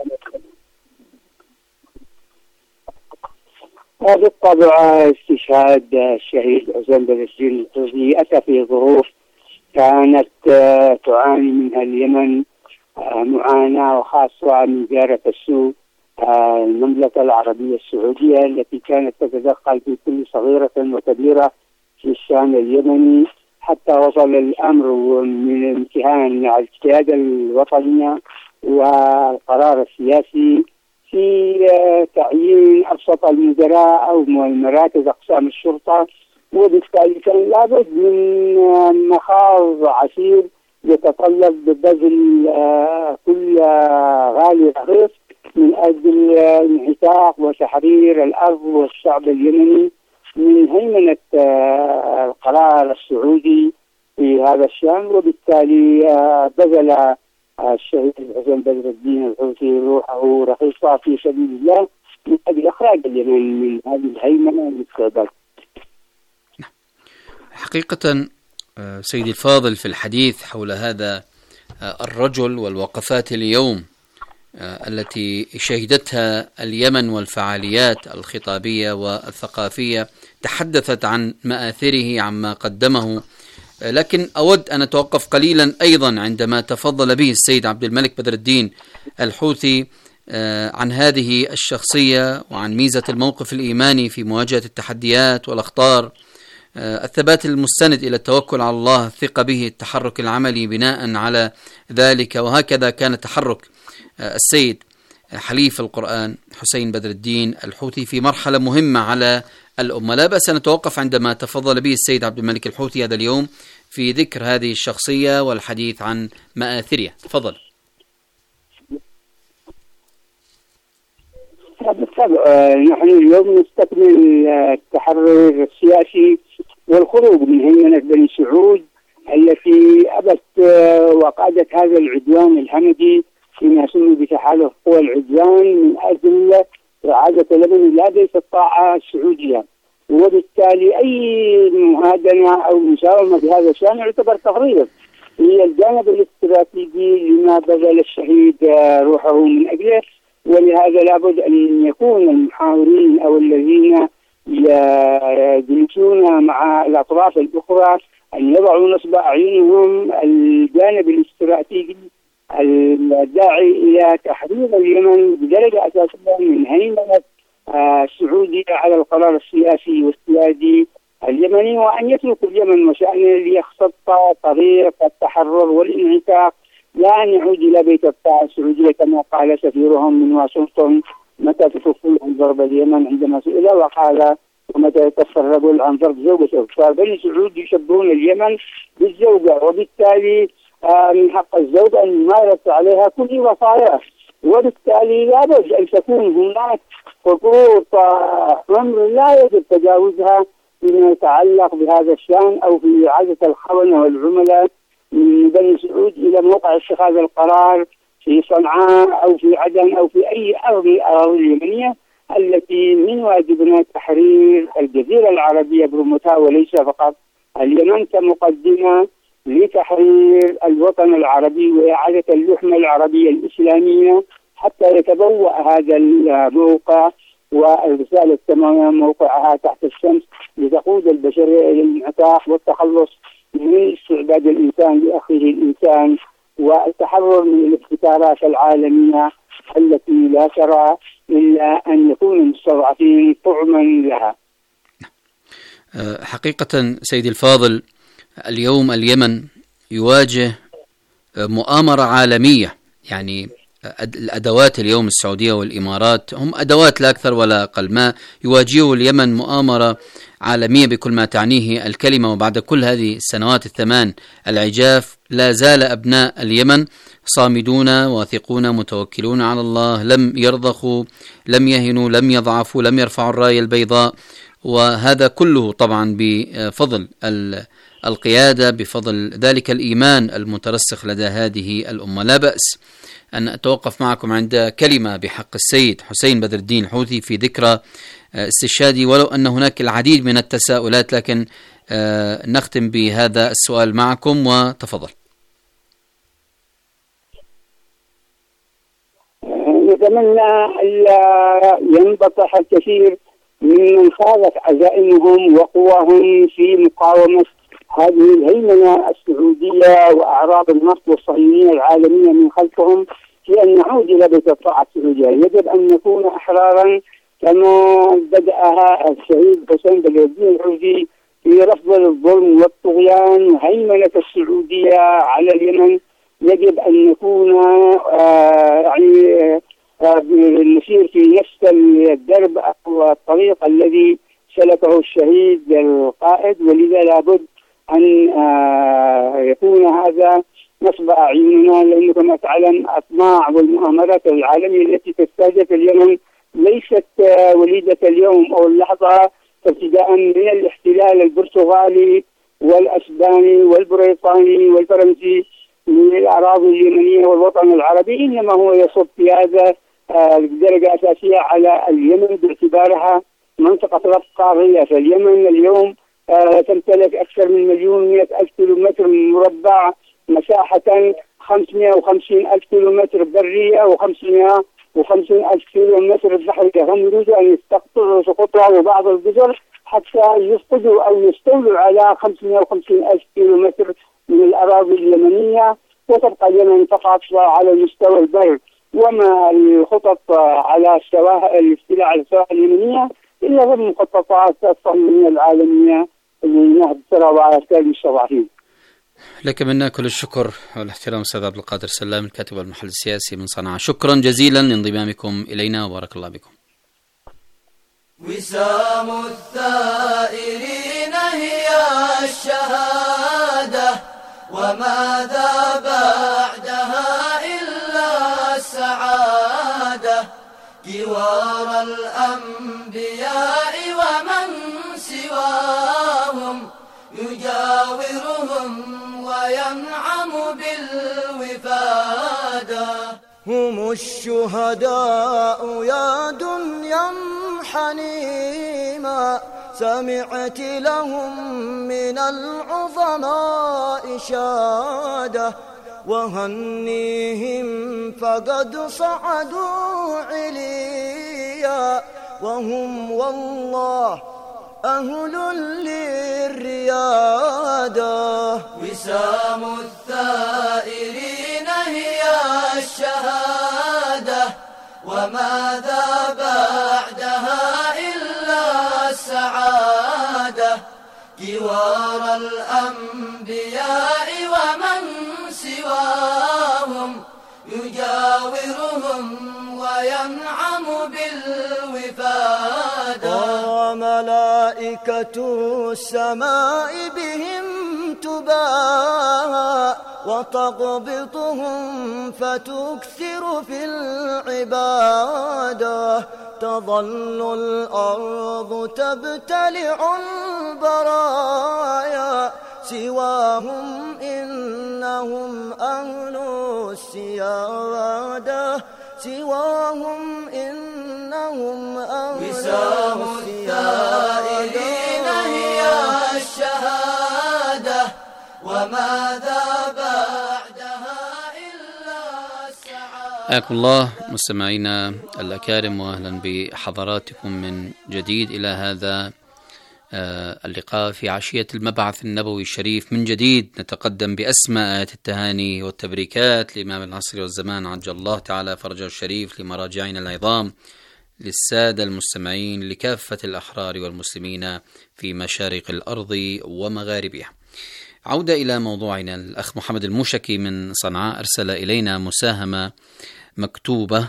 Speaker 12: بالطبع استشهاد الشهيد حسين بدر الدين الحوثي أتى في ظروف كانت تعاني منها اليمن معاناة، وخاصة من جارة السوء المملكة العربية السعودية التي كانت تتدخل في كل صغيرة وكبيرة في الشأن اليمني، حتى وصل الأمر من امتهان القيادة الوطنية والقرار السياسي في تعيين أبسط المدراء أو مراكز أقسام الشرطة، وبالتالي كان لابد من مخاض عسير يتطلب بذل كل غالي رخيص من أجل انعتاق وتحرير الأرض والشعب اليمني من هيمنة القرار السعودي في هذا الشأن. وبالتالي بذل الشهيد حسين بدر الدين الحوثي روحه رخيصة في سبيل الله من أجل إخراج اليمن من هذه الهيمنة المستقبل.
Speaker 10: حقيقة سيدي الفاضل، في الحديث حول هذا الرجل والوقفات اليوم التي شهدتها اليمن والفعاليات الخطابية والثقافية تحدثت عن مآثره عما قدمه، لكن أود أن أتوقف قليلا أيضا عندما تفضل به السيد عبد الملك بدر الدين الحوثي عن هذه الشخصية وعن ميزة الموقف الإيماني في مواجهة التحديات والأخطار، الثبات المستند إلى التوكل على الله، الثقة به، التحرك العملي بناء على ذلك. وهكذا كان تحرك السيد حليف القرآن حسين بدر الدين الحوثي في مرحلة مهمة على الأمة. لا بأس أن نتوقف عندما تفضل به السيد عبد الملك الحوثي هذا اليوم في ذكر هذه الشخصية والحديث عن مآثرها. تفضل.
Speaker 12: بالطبع نحن اليوم نستكمل التحرر السياسي والخروج من هيمنة بني سعود التي أبت وقادت هذا العدوان الهمجي فيما سمي بتحالف قوى العدوان من أجل إعادة اليمن إلى بيت الطاعة السعودية. وبالتالي أي مهادنة أو مساومة بهذا الشأن يعتبر تغريب هي الجانب الاستراتيجي لما بذل الشهيد روحه من أجله. ولهذا لابد أن يكون المحاورين أو الذين يجلسون مع الأطراف الأخرى أن يضعوا نصب أعينهم الجانب الاستراتيجي الداعي إلى تحرير اليمن بدرجة أساسية من هيمنة السعودية على القرار السياسي والسيادي اليمني، وأن يتركوا اليمن وشأنه ليخطط طريق التحرر والانعتاق، لا أن يعود إلى بيت الطاعة السعودية كما قال سفيرهم من واشنطن متى تكفون عن ضرب اليمن عندما سئل وقال ومتى يكفر الرجل عن ضرب زوجته. فبني سعود يشبهون اليمن بالزوجة، وبالتالي من حق الزوجة أن يمارس عليها كل وصاياه، وبالتالي لابد أن تكون هناك خطوط أمر لا يجب تجاوزها فيما يتعلق بهذا الشأن أو في إعادة الخونة والعملاء من بني سعود إلى موقع اتخاذ القرار في صنعاء أو في عدن أو في أي أرض من الأراضي اليمنية التي من واجبنا تحرير الجزيرة العربية برمتها وليس فقط اليمن كمقدمة لتحرير الوطن العربي وإعادة اللحمة العربية الإسلامية حتى يتبوأ هذا الموقع والرسالة السماوية موقعها تحت الشمس لتقود البشرية إلى الانعتاق والتخلص من استعباد الإنسان لأخيه الإنسان والتحرر من الافتكارات العالمية التي لا ترى إلا أن يكون المستضعفين طعما لها.
Speaker 10: حقيقة سيدي الفاضل، اليوم اليمن يواجه مؤامرة عالمية. يعني الأدوات اليوم السعودية والإمارات هم أدوات لا أكثر ولا أقل. ما يواجهه اليمن مؤامرة عالمية بكل ما تعنيه الكلمة. وبعد كل هذه السنوات الثمان العجاف لا زال أبناء اليمن صامدون واثقون متوكلون على الله، لم يرضخوا، لم يهنوا، لم يضعفوا، لم يرفعوا الراية البيضاء. وهذا كله طبعا بفضل القيادة، بفضل ذلك الإيمان المترسخ لدى هذه الأمة. لا بأس أن أتوقف معكم عند كلمة بحق السيد حسين بدر الدين الحوثي في ذكرى استشهادي، ولو أن هناك العديد من التساؤلات، لكن نختم بهذا السؤال معكم، وتفضل.
Speaker 12: نتمنى ألا ينبطح الكثير ممن خاضت عزائمهم وقواهم في مقاومة هذه الهيمنة السعودية وأعراض النصب والصهيونية العالمية من خلفهم، في أن نعود إلى بيت الطاعة السعودية. يجب أن نكون أحرارا كما بدأها الشهيد حسين بدر الدين الحوثي في رفض الظلم والطغيان وهيمنة السعودية على اليمن. يجب أن نكون نسير في نفس الدرب أو الطريق الذي سلكه الشهيد القائد، ولذا لابد أن يكون هذا نصب أعيننا، لأنه كما تعلم أطماع والمؤامرات العالمية التي تستهدف اليمن ليست وليدة اليوم أو اللحظة، ابتداء من الاحتلال البرتغالي والأسباني والبريطاني والفرنسي للأراضي اليمنية والوطن العربي، إنما هو يصب في هذا بدرجة أساسية على اليمن باعتبارها منطقة ربط قارية. فاليمن اليوم تمتلك أكثر من 1,100,000 كيلومتر مربع، مساحة 550,000 كيلومتر برية و550,000 كيلومتر بحرية. هم يريدوا أن يستقطعوا سقوطها وبعض الجزر حتى يفقدوا أو يستولوا على 550,000 كيلومتر من الأراضي اليمنية، وتبقى اليمن فقط على مستوى البر. وما الخطط على الاستيلاء على السواحل اليمنية إلا ضمن مخططات الصهيونية العالمية لنهب الثروة على أشكال المستضعفين.
Speaker 10: لك منا كل الشكر والاحترام أستاذ عبد القادر سلام، الكاتب والمحلل السياسي من صنعاء. شكرا جزيلا لانضمامكم إلينا وبارك الله بكم.
Speaker 14: وسام الثائرين هي الشهادة، وماذا بعدها إلا السعادة. جوار الأنبياء ومن سواهم يجاورهم وينعم بالوفادة. هم الشهداء يا دنيا حنيما، سمعت لهم من العظماء شادة. وهنيهم فقد صعدوا عليا، وهم والله أهل للريادة. وسام الثائرين هي الشهادة، وماذا بعدها إلا السعادة. جوار الأنبياء ومن سواهم يجاورهم وينعم بالوفادة. وملائكة السماء بهم تباهى، وتقبضهم فتكثر في العبادة. تظل الأرض تبتلع البرايا، سواهم إنهم أهل السيادة. سواهم إنهم أهل السيادة. وسام الثائرين هي الشهادة، وماذا بعدها إلا السعادة.
Speaker 10: حياكم الله مستمعينا الأكارم، وأهلا بحضراتكم من جديد إلى هذا اللقاء في عشية المبعث النبوي الشريف. من جديد نتقدم بأسمى آيات التهاني والتبريكات لإمام العصر والزمان عجل الله تعالى فرجه الشريف، لمراجعين العظام، للسادة المستمعين لكافة الأحرار والمسلمين في مشارق الأرض ومغاربها. عودة إلى موضوعنا، الأخ محمد الموشكي من صنعاء أرسل إلينا مساهمة مكتوبة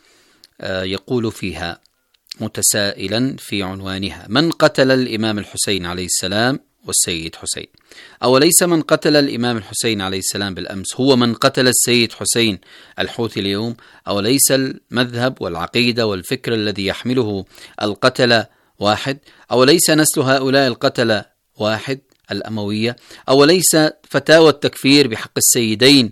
Speaker 10: يقول فيها متسائلا في عنوانها: من قتل الإمام الحسين عليه السلام والسيد حسين؟ أوليس من قتل الإمام الحسين عليه السلام بالأمس هو من قتل السيد حسين الحوثي اليوم؟ أوليس المذهب والعقيدة والفكر الذي يحمله القتل واحد؟ أوليس نسل هؤلاء القتل واحد الأموية؟ أوليس فتاوى التكفير بحق السيدين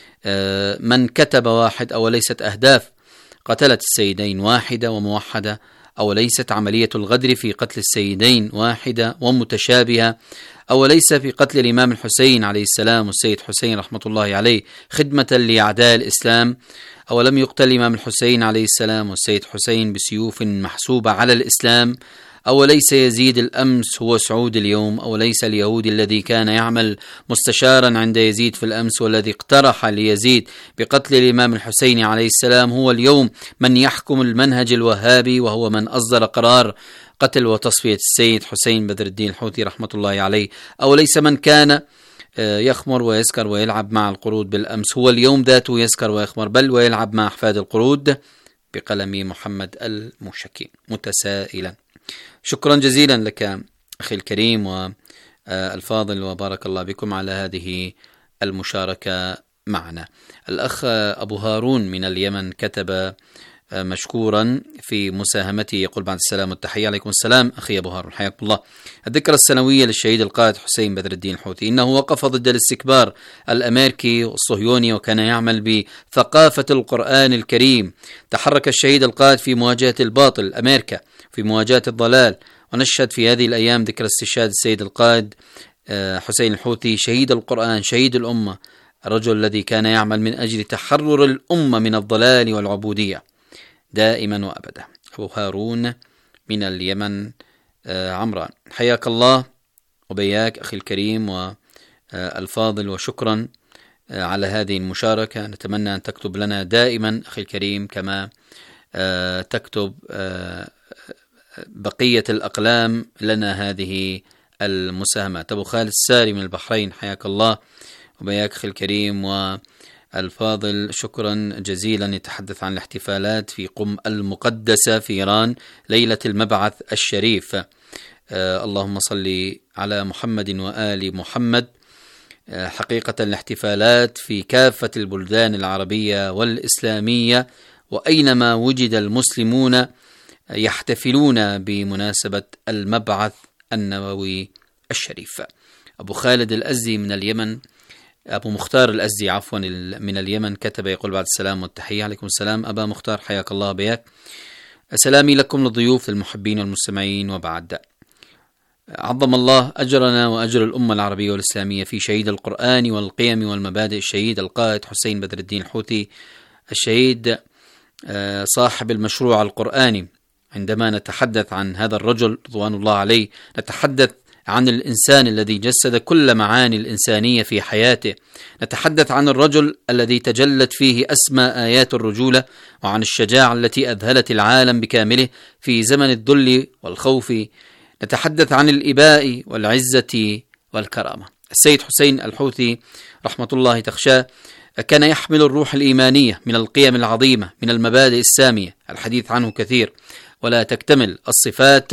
Speaker 10: من كتب واحد؟ أوليست أهداف قتلت السيدين واحدة وموحدة؟ أوليست عملية الغدر في قتل السيدين واحدة ومتشابهة؟ أوليس في قتل الإمام الحسين عليه السلام والسيد حسين رحمة الله عليه خدمة لأعداء الإسلام؟ أولم يقتل الإمام الحسين عليه السلام والسيد حسين بسيوف محسوبة على الإسلام؟ أوليس يزيد الأمس هو سعود اليوم؟ أوليس اليهودي الذي كان يعمل مستشارا عند يزيد في الأمس والذي اقترح ليزيد بقتل الإمام الحسين عليه السلام هو اليوم من يحكم المنهج الوهابي، وهو من أصدر قرار قتل وتصفية السيد حسين بدر الدين الحوثي رحمة الله عليه؟ أوليس من كان يخمر ويسكر ويلعب مع القرود بالأمس هو اليوم ذاته يسكر ويخمر بل ويلعب مع أحفاد القرود؟ بقلم محمد الموشكي متسائلا. شكرا جزيلا لك أخي الكريم والفاضل، وبارك الله بكم على هذه المشاركة معنا. الأخ أبو هارون من اليمن كتب مشكورا في مساهمته، يقول: بعد السلام والتحية. عليكم السلام أخي أبو هارون، حياكم الله. الذكرى السنوية للشهيد القائد حسين بدر الدين الحوثي، إنه وقف ضد الاستكبار الأمريكي والصهيوني وكان يعمل بثقافة القرآن الكريم. تحرك الشهيد القائد في مواجهة الباطل أمريكا، في مواجهة الضلال، ونشهد في هذه الأيام ذكرى استشهاد السيد القائد حسين الحوثي شهيد القرآن شهيد الأمة، الرجل الذي كان يعمل من أجل تحرر الأمة من الضلال والعبودية دائما وأبدا. أبو هارون من اليمن عمران، حياك الله وبياك أخي الكريم والفاضل، وشكرا على هذه المشاركة. نتمنى أن تكتب لنا دائما أخي الكريم كما تكتب بقية الأقلام لنا هذه المساهمات. أبو خالد الساري من البحرين، حياك الله وبياك أخي الكريم والفاضل، شكرا جزيلا. يتحدث عن الاحتفالات في قم المقدسة في إيران ليلة المبعث الشريف. اللهم صل على محمد وآل محمد. حقيقة الاحتفالات في كافة البلدان العربية والإسلامية، وأينما وجد المسلمون يحتفلون بمناسبة المبعث النبوي الشريف. أبو خالد الأزدي من اليمن، أبو مختار الأزدي عفوا من اليمن كتب، يقول: بعد السلام والتحية. عليكم السلام أبا مختار، حياك الله بياك. سلامي لكم للضيوف المحبين والمستمعين، وبعد عظم الله أجرنا وأجر الأمة العربية والإسلامية في شهيد القرآن والقيم والمبادئ الشهيد القائد حسين بدر الدين الحوثي، الشهيد صاحب المشروع القرآني. عندما نتحدث عن هذا الرجل رضوان الله عليه نتحدث عن الإنسان الذي جسد كل معاني الإنسانية في حياته، نتحدث عن الرجل الذي تجلت فيه أسمى آيات الرجولة، وعن الشجاعة التي أذهلت العالم بكامله في زمن الذل والخوف، نتحدث عن الإباء والعزة والكرامة. السيد حسين الحوثي رحمة الله تخشاه كان يحمل الروح الإيمانية من القيم العظيمة من المبادئ السامية، الحديث عنه كثير ولا تكتمل الصفات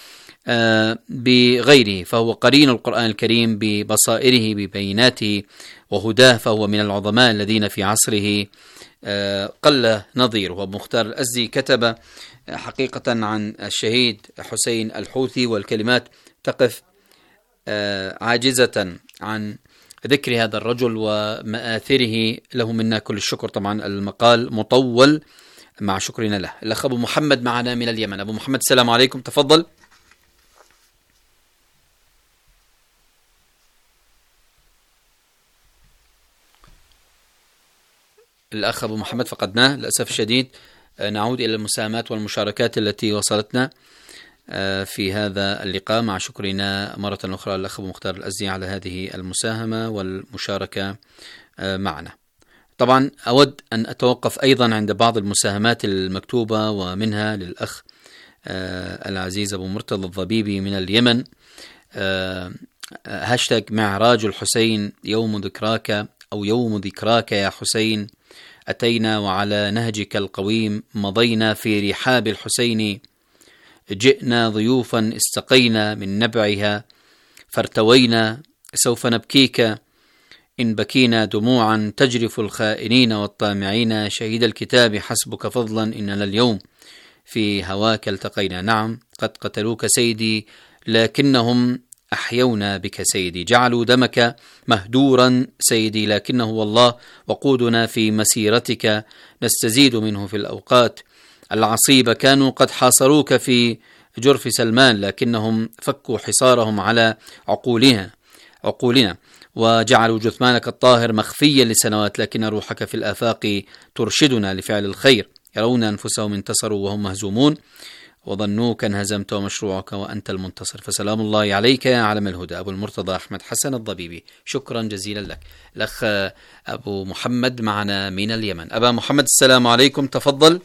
Speaker 10: بغيره، فهو قرين القرآن الكريم ببصائره ببيناته وهداه، فهو من العظماء الذين في عصره قل نظيره. أبو مختار الأزدي كتب حقيقة عن الشهيد حسين الحوثي، والكلمات تقف عاجزة عن ذكر هذا الرجل ومآثره، له منا كل الشكر. طبعا المقال مطول مع شكرنا له. الأخ أبو محمد معنا من اليمن. أبو محمد السلام عليكم، تفضل. الأخ أبو محمد فقدناه للأسف الشديد. نعود إلى المساهمات والمشاركات التي وصلتنا في هذا اللقاء، مع شكرنا مرة أخرى للأخ أبو مختار الأزدي على هذه المساهمة والمشاركة معنا. طبعا أود أن أتوقف أيضا عند بعض المساهمات المكتوبة، ومنها للأخ العزيز أبو مرتضى الضبيبي من اليمن، هاشتاج معراج الحسين يوم ذكراك أو يوم ذكراك يا حسين، أتينا وعلى نهجك القويم مضينا في رحاب الحسين، جئنا ضيوفا استقينا من نبعها فارتوينا، سوف نبكيك إن بكينا دموعا تجرف الخائنين والطامعين، شهيد الكتاب حسبك فضلا إننا اليوم في هواك التقينا. نعم قد قتلوك سيدي لكنهم أحيونا بك سيدي، جعلوا دمك مهدورا سيدي لكنه والله وقودنا في مسيرتك، نستزيد منه في الأوقات العصيبة، كانوا قد حاصروك في جرف سلمان لكنهم فكوا حصارهم على عقولنا وجعلوا جثمانك الطاهر مخفيا لسنوات، لكن روحك في الآفاق ترشدنا لفعل الخير، يرون أنفسهم انتصروا وهم مهزومون وظنوك انهزمت ومشروعك وأنت المنتصر، فسلام الله عليك يا علم الهدى. أبو المرتضى أحمد حسن الضبيبي، شكرا جزيلا لك. الأخ أبو محمد معنا من اليمن. أبا محمد السلام عليكم، تفضل.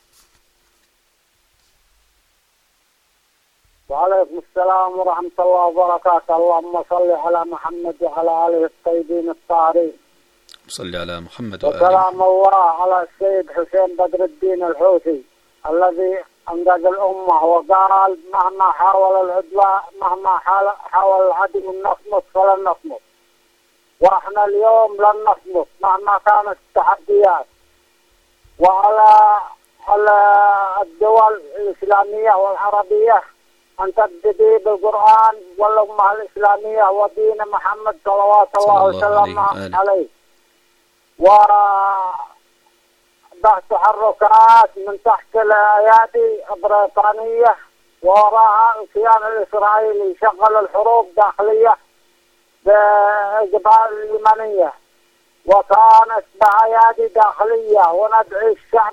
Speaker 15: وعليكم السلام ورحمة الله وبركاته. اللهم صل على محمد وعلى آله الطيبين الطاهرين.
Speaker 10: صل على محمد
Speaker 15: وسلام الله على السيد حسين بدر الدين الحوثي الذي أنقذ الأمة وقال مهما حاول العدوان، مهما حاول العدو أن نصمت فلن نصمت، وإحنا اليوم لن نصمت مهما كانت التحديات. وعلى الدول الإسلامية والعربية أن تبتدي بالقرآن والأمة الإسلامية ودين محمد صلوات الله وسلم عليه، وبعث تحركات من تحت الأيادي البريطانية ووراها الكيان الإسرائيلي شغل الحروب داخلية بجبال اليمنية، وكانت بأيادي داخلية، وندعي الشعب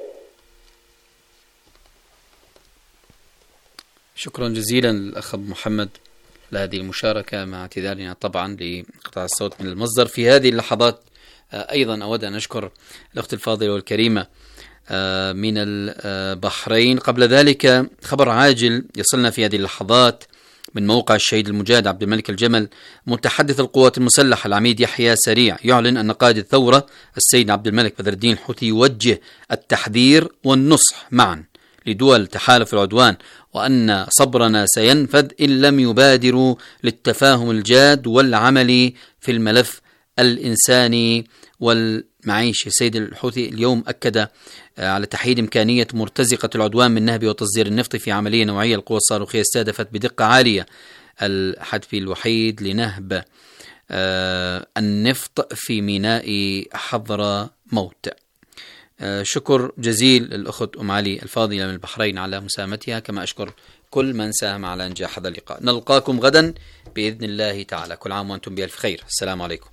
Speaker 10: شكرا جزيلا الأخ محمد لهذه المشاركة، مع اعتذارنا طبعا لقطع الصوت من المصدر في هذه اللحظات. أيضا أود أن أشكر الأخت الفاضلة والكريمة من البحرين. قبل ذلك خبر عاجل يصلنا في هذه اللحظات من موقع الشهيد المجاهد عبد الملك الجمل، متحدث القوات المسلحة العميد يحيى سريع يعلن أن قائد الثورة السيد عبد الملك بدر الدين الحوثي يوجه التحذير والنصح معا لدول تحالف العدوان، وأن صبرنا سينفذ إن لم يبادروا للتفاهم الجاد والعمل في الملف الإنساني والمعيشي. السيد الحوثي اليوم أكد على تحييد إمكانية مرتزقة العدوان من نهب وتصدير النفط في عملية نوعية. القوى الصاروخية استهدفت بدقة عالية الحدث الوحيد لنهب النفط في ميناء حضرموت. شكر جزيل للأخت أم علي الفاضلة من البحرين على مساهمتها، كما أشكر كل من ساهم على إنجاح هذا اللقاء. نلقاكم غدا بإذن الله تعالى، كل عام وأنتم بألف خير. السلام عليكم.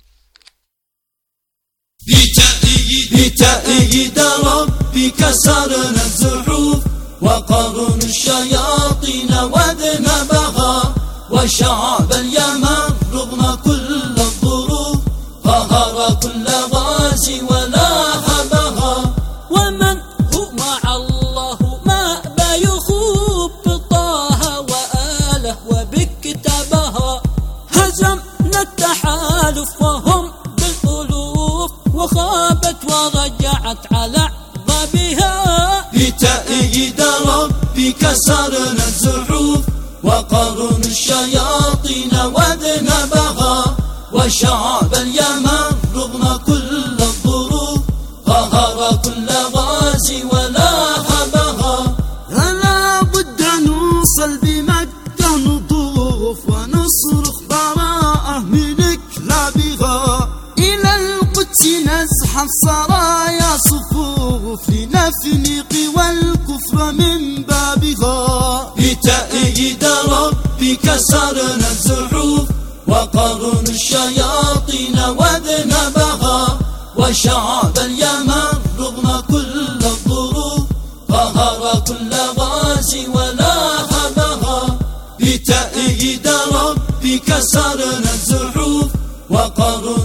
Speaker 14: بتأييد ربي كسرنا الزحوف وقرن الشياطين وذنبها، وشعب اليمن رغم كل الظروف قهر كل غازي ولاهبها، ومن هو مع الله ما بيخوب بطه وآله وبكتابها، هزمنا التحالف وهم بالألوف وخابت ورجعت على عظبها. بتأييد ربي كسرنا الزحوف وقرن الشياطين وذنبها، وشعب اليمن رغم كل الظروف قهر كل غازي ولاهبها. فلا بد نوصل بمكة نطوف ونصرخ براءة من كلابها، إلى القدس نزحف سرايا صفوف لنفني قوى الكفر من بابها. بتأييد ربي كسرنا الزحوف وقرن الشياطين وذنبها، وشعب اليمن رغم كل الظروف قهر كل غازي ولاهبها. بتأييد ربي كسرنا الزحوف وقرن